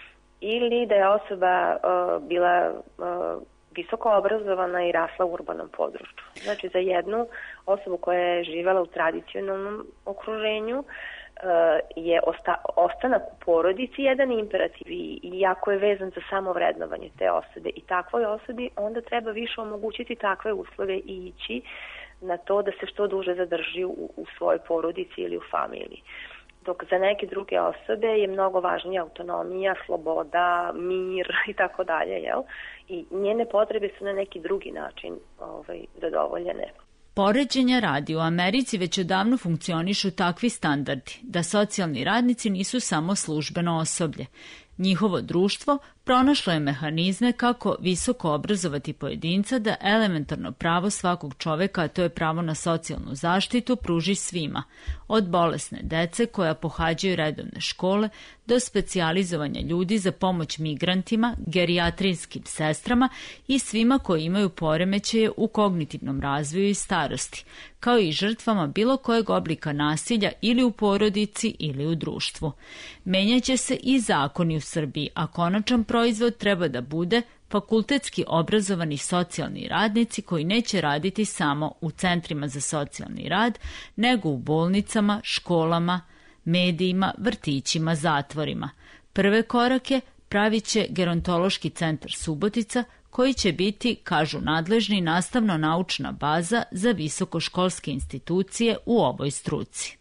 ili da je osoba uh, bila uh, visoko obrazovana i rasla u urbanom području. Znači, za jednu osobu koja je živela u tradicionalnom okruženju uh, je osta, ostanak u porodici jedan imperativ i, i jako je vezan za samovrednovanje te osobe. I takvoj osobi onda treba više omogućiti takve uslove i ići na to da se što duže zadrži u, u svojoj porodici ili u familiji. Dok za neke druge osobe je mnogo važnija autonomija, sloboda, mir i tako dalje, jel? I njene potrebe su na neki drugi način ovaj, zadovoljene. Poređenja radi, u Americi već odavno funkcionišu takvi standardi, da socijalni radnici nisu samo službeno osoblje. Njihovo društvo pronašlo je mehanizme kako visoko obrazovati pojedinca da elementarno pravo svakog čoveka, a to je pravo na socijalnu zaštitu, pruži svima. Od bolesne dece koja pohađaju redovne škole do specijalizovanja ljudi za pomoć migrantima, gerijatrijskim sestrama i svima koji imaju poremećaje u kognitivnom razvoju i starosti, kao i žrtvama bilo kojeg oblika nasilja ili u porodici ili u društvu. Menjaće se i zakoni u Srbiji, a konačan proizvod treba da bude fakultetski obrazovani socijalni radnici koji neće raditi samo u centrima za socijalni rad, nego u bolnicama, školama, medijima, vrtićima, zatvorima. Prve korake pravit će Gerontološki centar Subotica, koji će biti, kažu nadležni, nastavno-naučna baza za visokoškolske institucije u ovoj struci.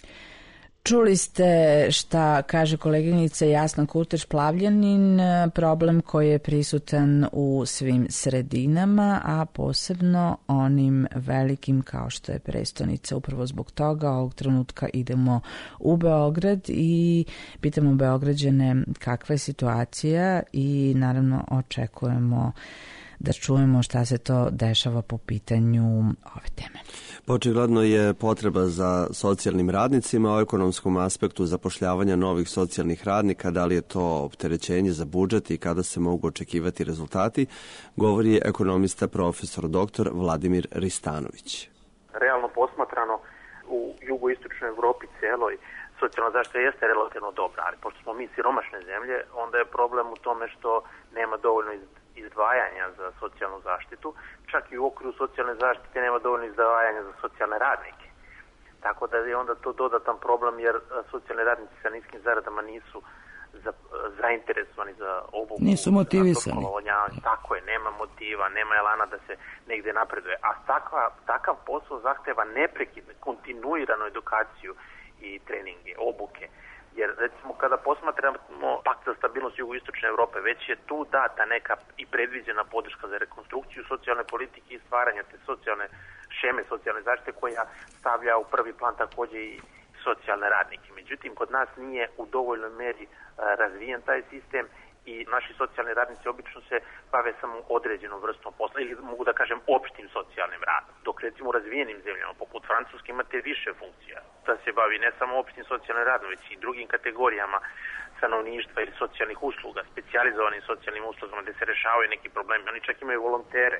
Čuli ste šta kaže koleginica Jasna Kurtić-Plavljanin, problem koji je prisutan u svim sredinama, a posebno onim velikim kao što je prestonica. Upravo zbog toga ovog trenutka idemo u Beograd i pitamo Beograđane kakva je situacija i naravno očekujemo da čujemo šta se to dešava po pitanju ove teme. Očigledno je potreba za socijalnim radnicima o ekonomskom aspektu zapošljavanja novih socijalnih radnika, da li je to opterećenje za budžet i kada se mogu očekivati rezultati, govori ekonomista profesor doktor Vladimir Ristanović. Realno posmatrano u jugoistočnoj Evropi celoj socijalna zaštita jeste relativno dobra, ali pošto smo mi siromašne zemlje, onda je problem u tome što nema dovoljno izdvajanja za socijalnu zaštitu, čak i u okviru socijalne zaštite nema dovoljno izdvajanja za socijalne radnike. Tako da je onda to dodatan problem jer socijalni radnici sa niskim zaradama nisu za, zainteresovani za obuku. Nisu motivisani. Tako je, nema motiva, nema elana da se negde napreduje. A takva, takav posao zahteva neprekidnu, kontinuiranu edukaciju i treninge, obuke. Jer recimo kada posmatramo pakt za stabilnost jugoistočne Evrope, već je tu data neka i predviđena podrška za rekonstrukciju socijalne politike i stvaranja te socijalne šeme, socijalne zaštite koja stavlja u prvi plan takođe i socijalne radnike. Međutim, kod nas nije u dovoljnoj meri razvijen taj sistem i naši socijalni radnici obično se bave samo određenom vrstom posla ili mogu da kažem opštim socijalnim radom. Dok recimo u razvijenim zemljama poput Francuske imate više funkcija da se bavi ne samo opštim socijalnim radom, već i drugim kategorijama stanovništva ili socijalnih usluga, specijalizovanim socijalnim uslugama gde se rešavaju neki problemi. Oni čak imaju volontere,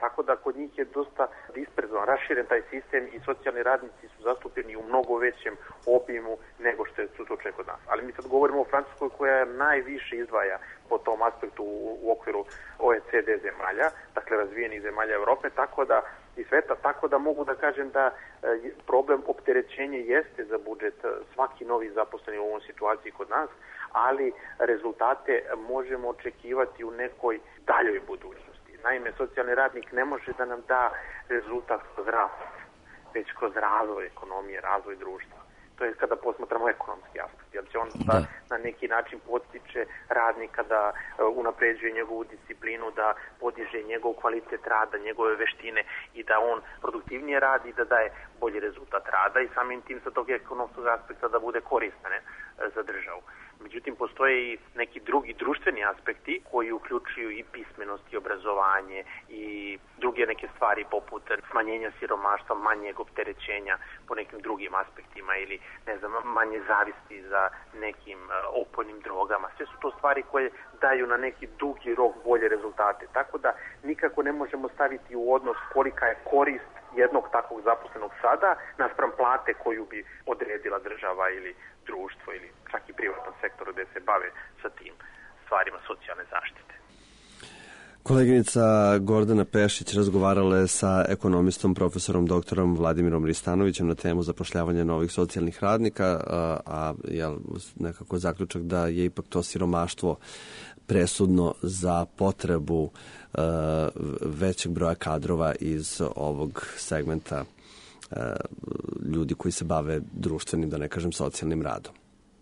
Tako da kod njih je dosta disperzovan, raširen taj sistem i socijalni radnici su zastupljeni u mnogo većem obimu nego što je slučaj kod nas. Ali mi sad govorimo o Francuskoj koja najviše izdvaja po tom aspektu u, u okviru O E C D zemalja, dakle razvijenih zemalja Evrope, tako da i sveta, tako da mogu da kažem da e, problem opterećenja jeste za budžet svaki novi zaposleni u ovom situaciji kod nas, ali rezultate možemo očekivati u nekoj daljoj budućnosti. Naime, socijalni radnik ne može da nam da rezultat kroz rast, već kroz razvoj ekonomije, razvoj društva. To je kada posmatramo ekonomski aspekt, jer će on da na neki način podstiče radnika da uh, unapređuje njegovu disciplinu, da podiže njegov kvalitet rada, njegove veštine i da on produktivnije radi i da daje bolji rezultat rada i samim tim sa tog ekonomskog aspekta da bude koristan uh, za državu. Međutim, postoje i neki drugi društveni aspekti koji uključuju i pismenost i obrazovanje i druge neke stvari poput smanjenja siromaštva, manjeg opterećenja po nekim drugim aspektima ili ne znam, manje zavisti za nekim uh, opojnim drogama. Sve su to stvari koje daju na neki dugi rok bolje rezultate. Tako da nikako ne možemo staviti u odnos kolika je korist jednog takvog zaposlenog sada naspram plate koju bi odredila država ili društvo ili čak i privatnom sektoru gde se bave sa tim stvarima socijalne zaštite. Koleginica Gordana Pešić razgovarala je sa ekonomistom profesorom doktorom Vladimirom Ristanovićem na temu zapošljavanja novih socijalnih radnika, a, a jel, nekako zaključak da je ipak to siromaštvo presudno za potrebu uh, većeg broja kadrova iz ovog segmenta uh, ljudi koji se bave društvenim, da ne kažem socijalnim radom.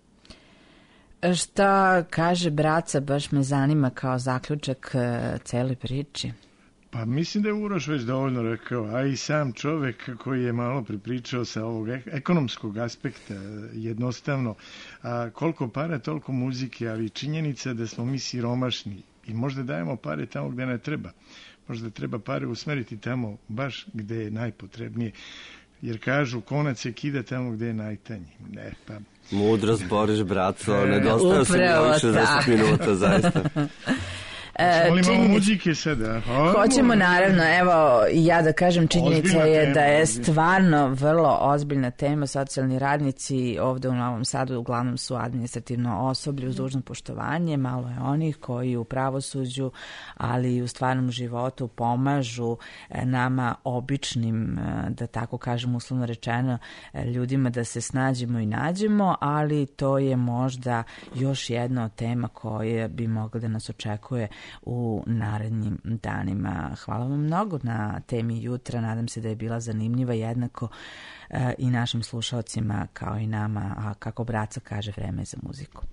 Šta kaže Braca, baš me zanima kao zaključak uh, cele priči. Pa mislim da je Uroš već dovoljno rekao, a i sam čovek koji je malo pripričao sa ovog ekonomskog aspekta, jednostavno, a koliko para, toliko muzike, ali činjenica da smo mi siromašni i možda dajemo pare tamo gde ne treba. Možda treba pare usmeriti tamo baš gde je najpotrebnije. Jer kažu, konac se kida tamo gde je najtanji. Ne, pa... Mudrost, Boris, Braco, nedostaje se mi šezdeset minuta, zaista. Hoćemo li malo muzike sada? Hoćemo, naravno. Evo, ja da kažem, činjenica je da je stvarno vrlo ozbiljna tema. Socijalni radnici ovde u Novom Sadu uglavnom su administrativno osoblje uz dužno poštovanje. Malo je onih koji u pravosuđu, ali i u stvarnom životu pomažu nama običnim, da tako kažem uslovno rečeno, ljudima da se snađemo i nađemo, ali to je možda još jedna od tema koja bi mogla da nas očekuje u narednim danima. Hvala vam mnogo na temi jutra. Nadam se da je bila zanimljiva jednako e, i našim slušalcima kao i nama, a kako Braca kaže, vreme je za muziku.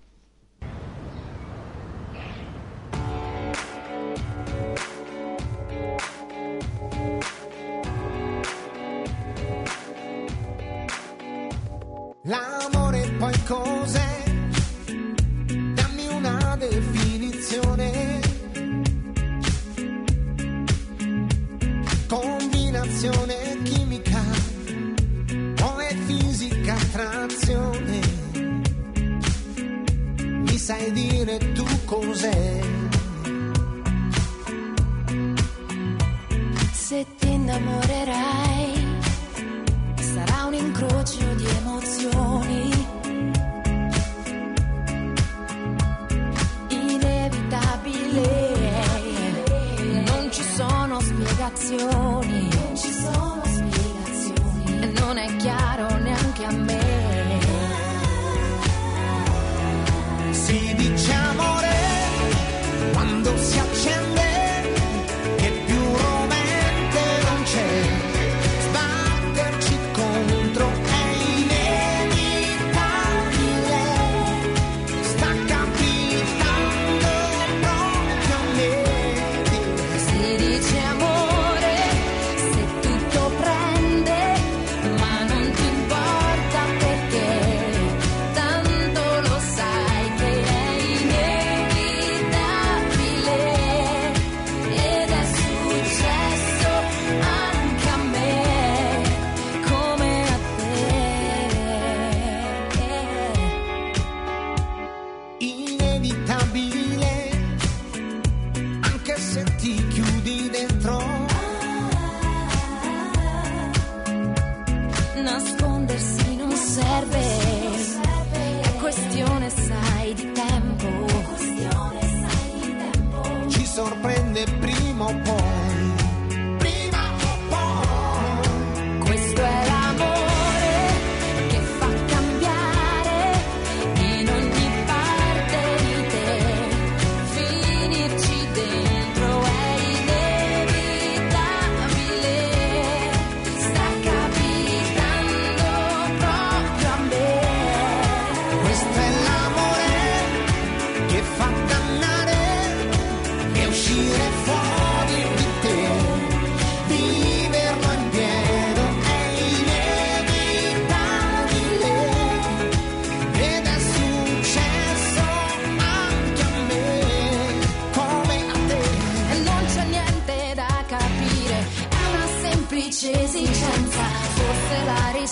L'amore poi cos'è? Dammi una definizione. Combinazione chimica o è fisica attrazione? Mi sai dire tu cos'è? Se ti innamorerai sarà un incrocio di emozioni inevitabile, non ci sono spiegazioni, non ci sono spiegazioni, e non è chiaro neanche a me. Si dice amore quando si accende, che più rovente non c'è. Sbatterci contro è inevitabile, sta capitando proprio a me. Si dice amore se tutto prende, ma non ti importa perché tanto lo sai che è inevitabile, ed è successo anche a me come a te. Inevitabile, anche se ti chiudi dentro,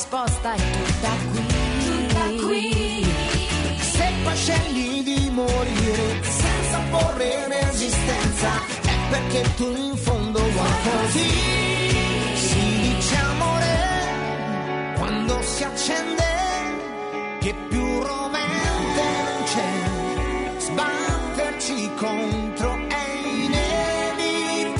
risposta è tutta qui, tutta qui. Se poi scegli di morire senza porre resistenza, è perché tu in fondo vuoi così. Si dice amore quando si accende, che più rovente non c'è. Sbatterci contro è inevitabile,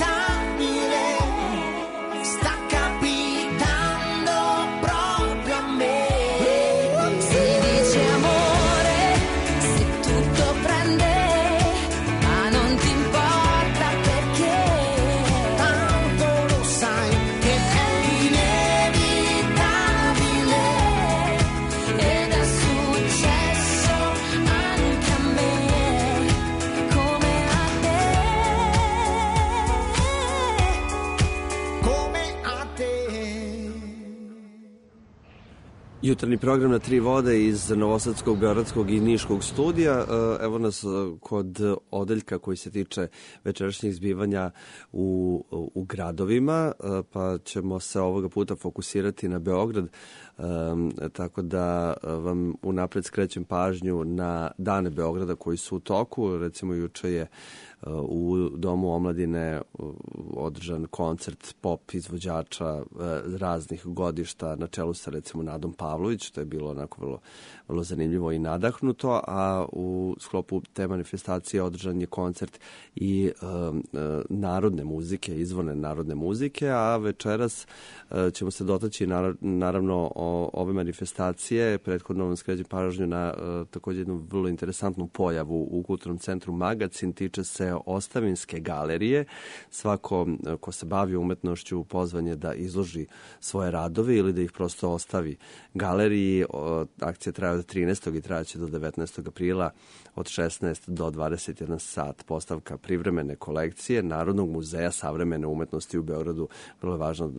sta capitando proprio a me. Si dice amore se tutto prende, ma non ti importa perché, tanto lo sai che è inevitabile, ed è successo anche a me, come a te, come a te. Jutarnji program na Tri vode iz Novosadskog, Beogradskog i Niškog studija. Evo nas kod odeljka koji se tiče večerašnjih zbivanja u, u gradovima, pa ćemo se ovoga puta fokusirati na Beograd, um, tako da vam unapred skrećem pažnju na dane Beograda koji su u toku. Recimo juče je u Domu omladine održan koncert pop izvođača raznih godišta na čelu sa recimo Nadom Pavlović, to je bilo onako vrlo, vrlo zanimljivo i nadahnuto, a u sklopu te manifestacije održan je koncert i um, narodne muzike, izvorne narodne muzike, a večeras uh, ćemo se dotaći naravno o ove manifestacije. Prethodno vam skrećem pažnju na uh, također jednu vrlo interesantnu pojavu u Kulturnom centru Magacin, tiče se ostavinske galerije. Svako ko se bavi umetnošću pozvan je da izloži svoje radove ili da ih prosto ostavi galeriji. Akcija traje od trinaestog i trajaće do devetnaestog aprila od šesnaest do dvadeset jedan sat. Postavka privremene kolekcije Narodnog muzeja savremene umetnosti u Beogradu. Vrlo je važno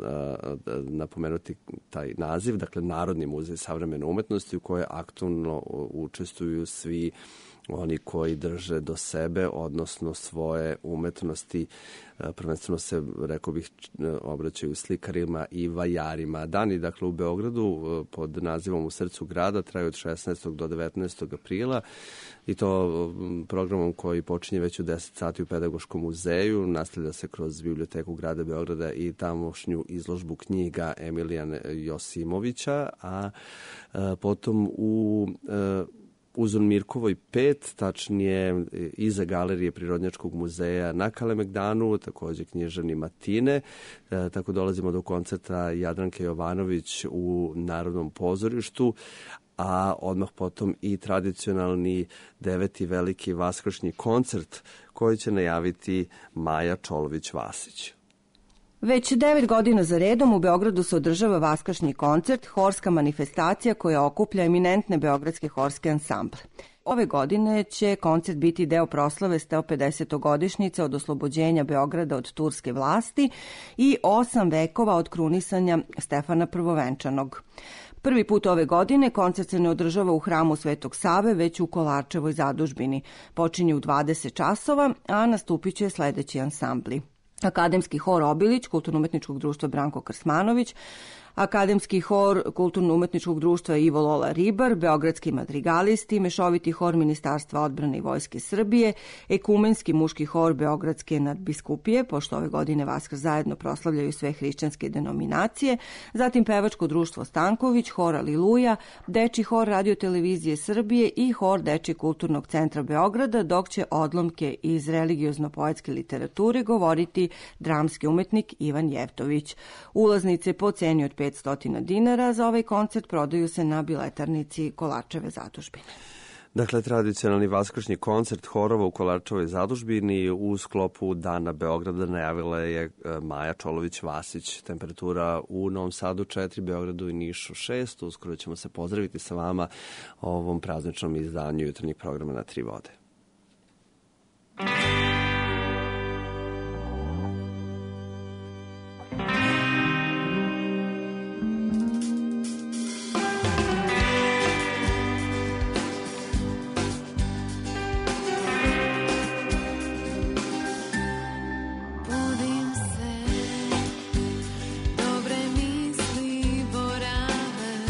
napomenuti taj naziv, dakle Narodni muzej savremene umetnosti u kojoj aktivno učestvuju svi oni koji drže do sebe, odnosno svoje umetnosti. Prvenstveno se, rekao bih, obraćaju slikarima i vajarima. Dani, dakle, u Beogradu pod nazivom U srcu grada traju od šesnaestog do devetnaestog aprila i to programom koji počinje već u deset sati u Pedagoškom muzeju. Nastavlja se kroz biblioteku grada Beograda i tamošnju izložbu knjiga Emilijana Josimovića, a, a potom u a, Uzun Mirkovoj pet, tačnije iza galerije Prirodnjačkog muzeja na Kalemegdanu, također književni Matine. E, tako dolazimo do koncerta Jadranke Jovanović u Narodnom pozorištu, a odmah potom i tradicionalni deveti veliki vaskršnji koncert koji će najaviti Maja Čolović-Vasić. Već devet godina za redom u Beogradu se održava vaskršnji koncert, horska manifestacija koja okuplja eminentne beogradske horske ansamble. Ove godine će koncert biti deo proslave sto pedesetogodišnjice od oslobođenja Beograda od turske vlasti i osam vekova od krunisanja Stefana Prvovenčanog. Prvi put ove godine koncert se ne održava u hramu Svetog Save, već u Kolarčevoj zadužbini. Počinje u dvadeset časova, a nastupit će sledeći ansambli: Akademski hor Obilić, Kulturno-umetničkog društva Branko Krsmanović, Akademski hor Kulturno-umetničkog društva Ivo Lola Ribar, Beogradski madrigalisti, Mešoviti hor Ministarstva odbrane i Vojske Srbije, Ekumenski muški hor Beogradske nadbiskupije, pošto ove godine Vaskrs zajedno proslavljaju sve hrišćanske denominacije, zatim Pevačko društvo Stanković, hor Aliluja, Dečiji hor Radio-televizije Srbije i hor Dečijeg kulturnog centra Beograda, dok će odlomke iz religiozno-poetske literature govoriti dramski umetnik Ivan Jevtović. Ulaznice po ceni od petsto dinara za ovaj koncert prodaju se na biletarnici Kolarčeve zadužbine. Dakle, tradicionalni vaskršnji koncert horova u Kolarčevoj zadužbini u sklopu Dana Beograda najavila je Maja Čolović-Vasić. Temperatura u Novom Sadu četiri, Beogradu i Nišu šest. Uskoro ćemo se pozdraviti sa vama o ovom prazničnom izdanju jutarnjeg programa na Tri vode. Budim se, dobre misli borave,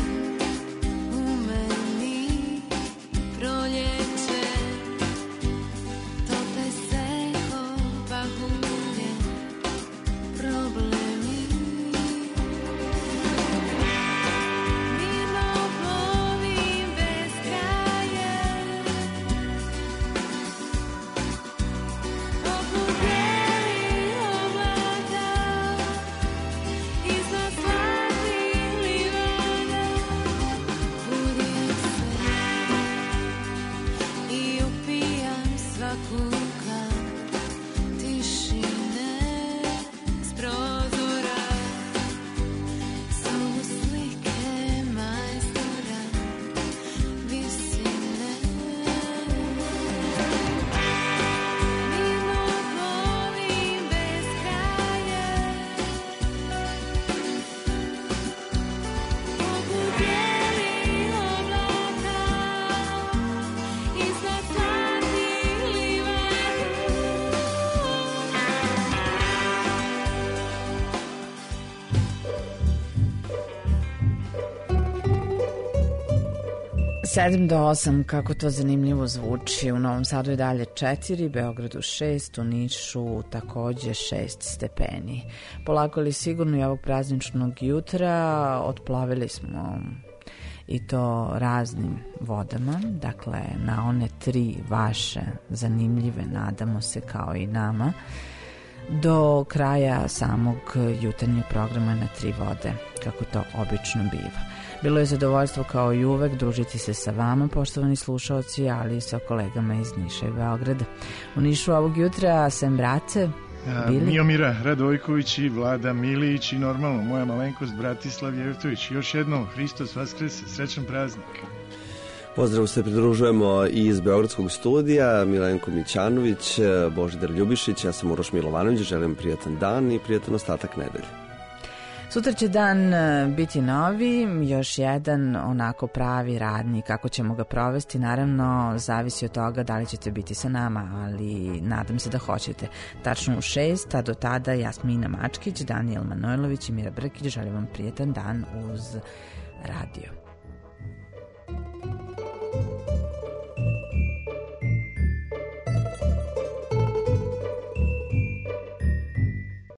sedam do osam, kako to zanimljivo zvuči. U Novom Sadu je dalje četiri, Beogradu šest, u Nišu takođe šest stepeni. Polako li sigurno i ovog prazničnog jutra otplavili smo i to raznim vodama, dakle na one tri vaše zanimljive, nadamo se kao i nama, do kraja samog jutarnjeg programa na tri vode, kako to obično biva. Bilo je zadovoljstvo kao i uvek družiti se sa vama, poštovani slušaoci, ali i sa kolegama iz Niša i Beograda. U Nišu ovog jutra sem brace bili Miomira Radojković i Vlada Milić i normalno moja malenkost Bratislav Jevtović. Još jednom, Hristos Vaskrese, srećan praznik. Pozdrav, se pridružujemo i iz Beogradskog studija, Milenko Mićanović, Božidar Ljubišić, ja sam Uroš Milovanović, želim prijatan dan i prijatan ostatak nedelje. Sutra će dan biti novi, još jedan onako pravi radni, kako ćemo ga provesti, naravno zavisi od toga da li ćete biti sa nama, ali nadam se da hoćete. Tačno u šest, a do tada Jasmina Mačkić, Danijel Manojlović i Mira Brkić, želim vam prijatan dan uz radio.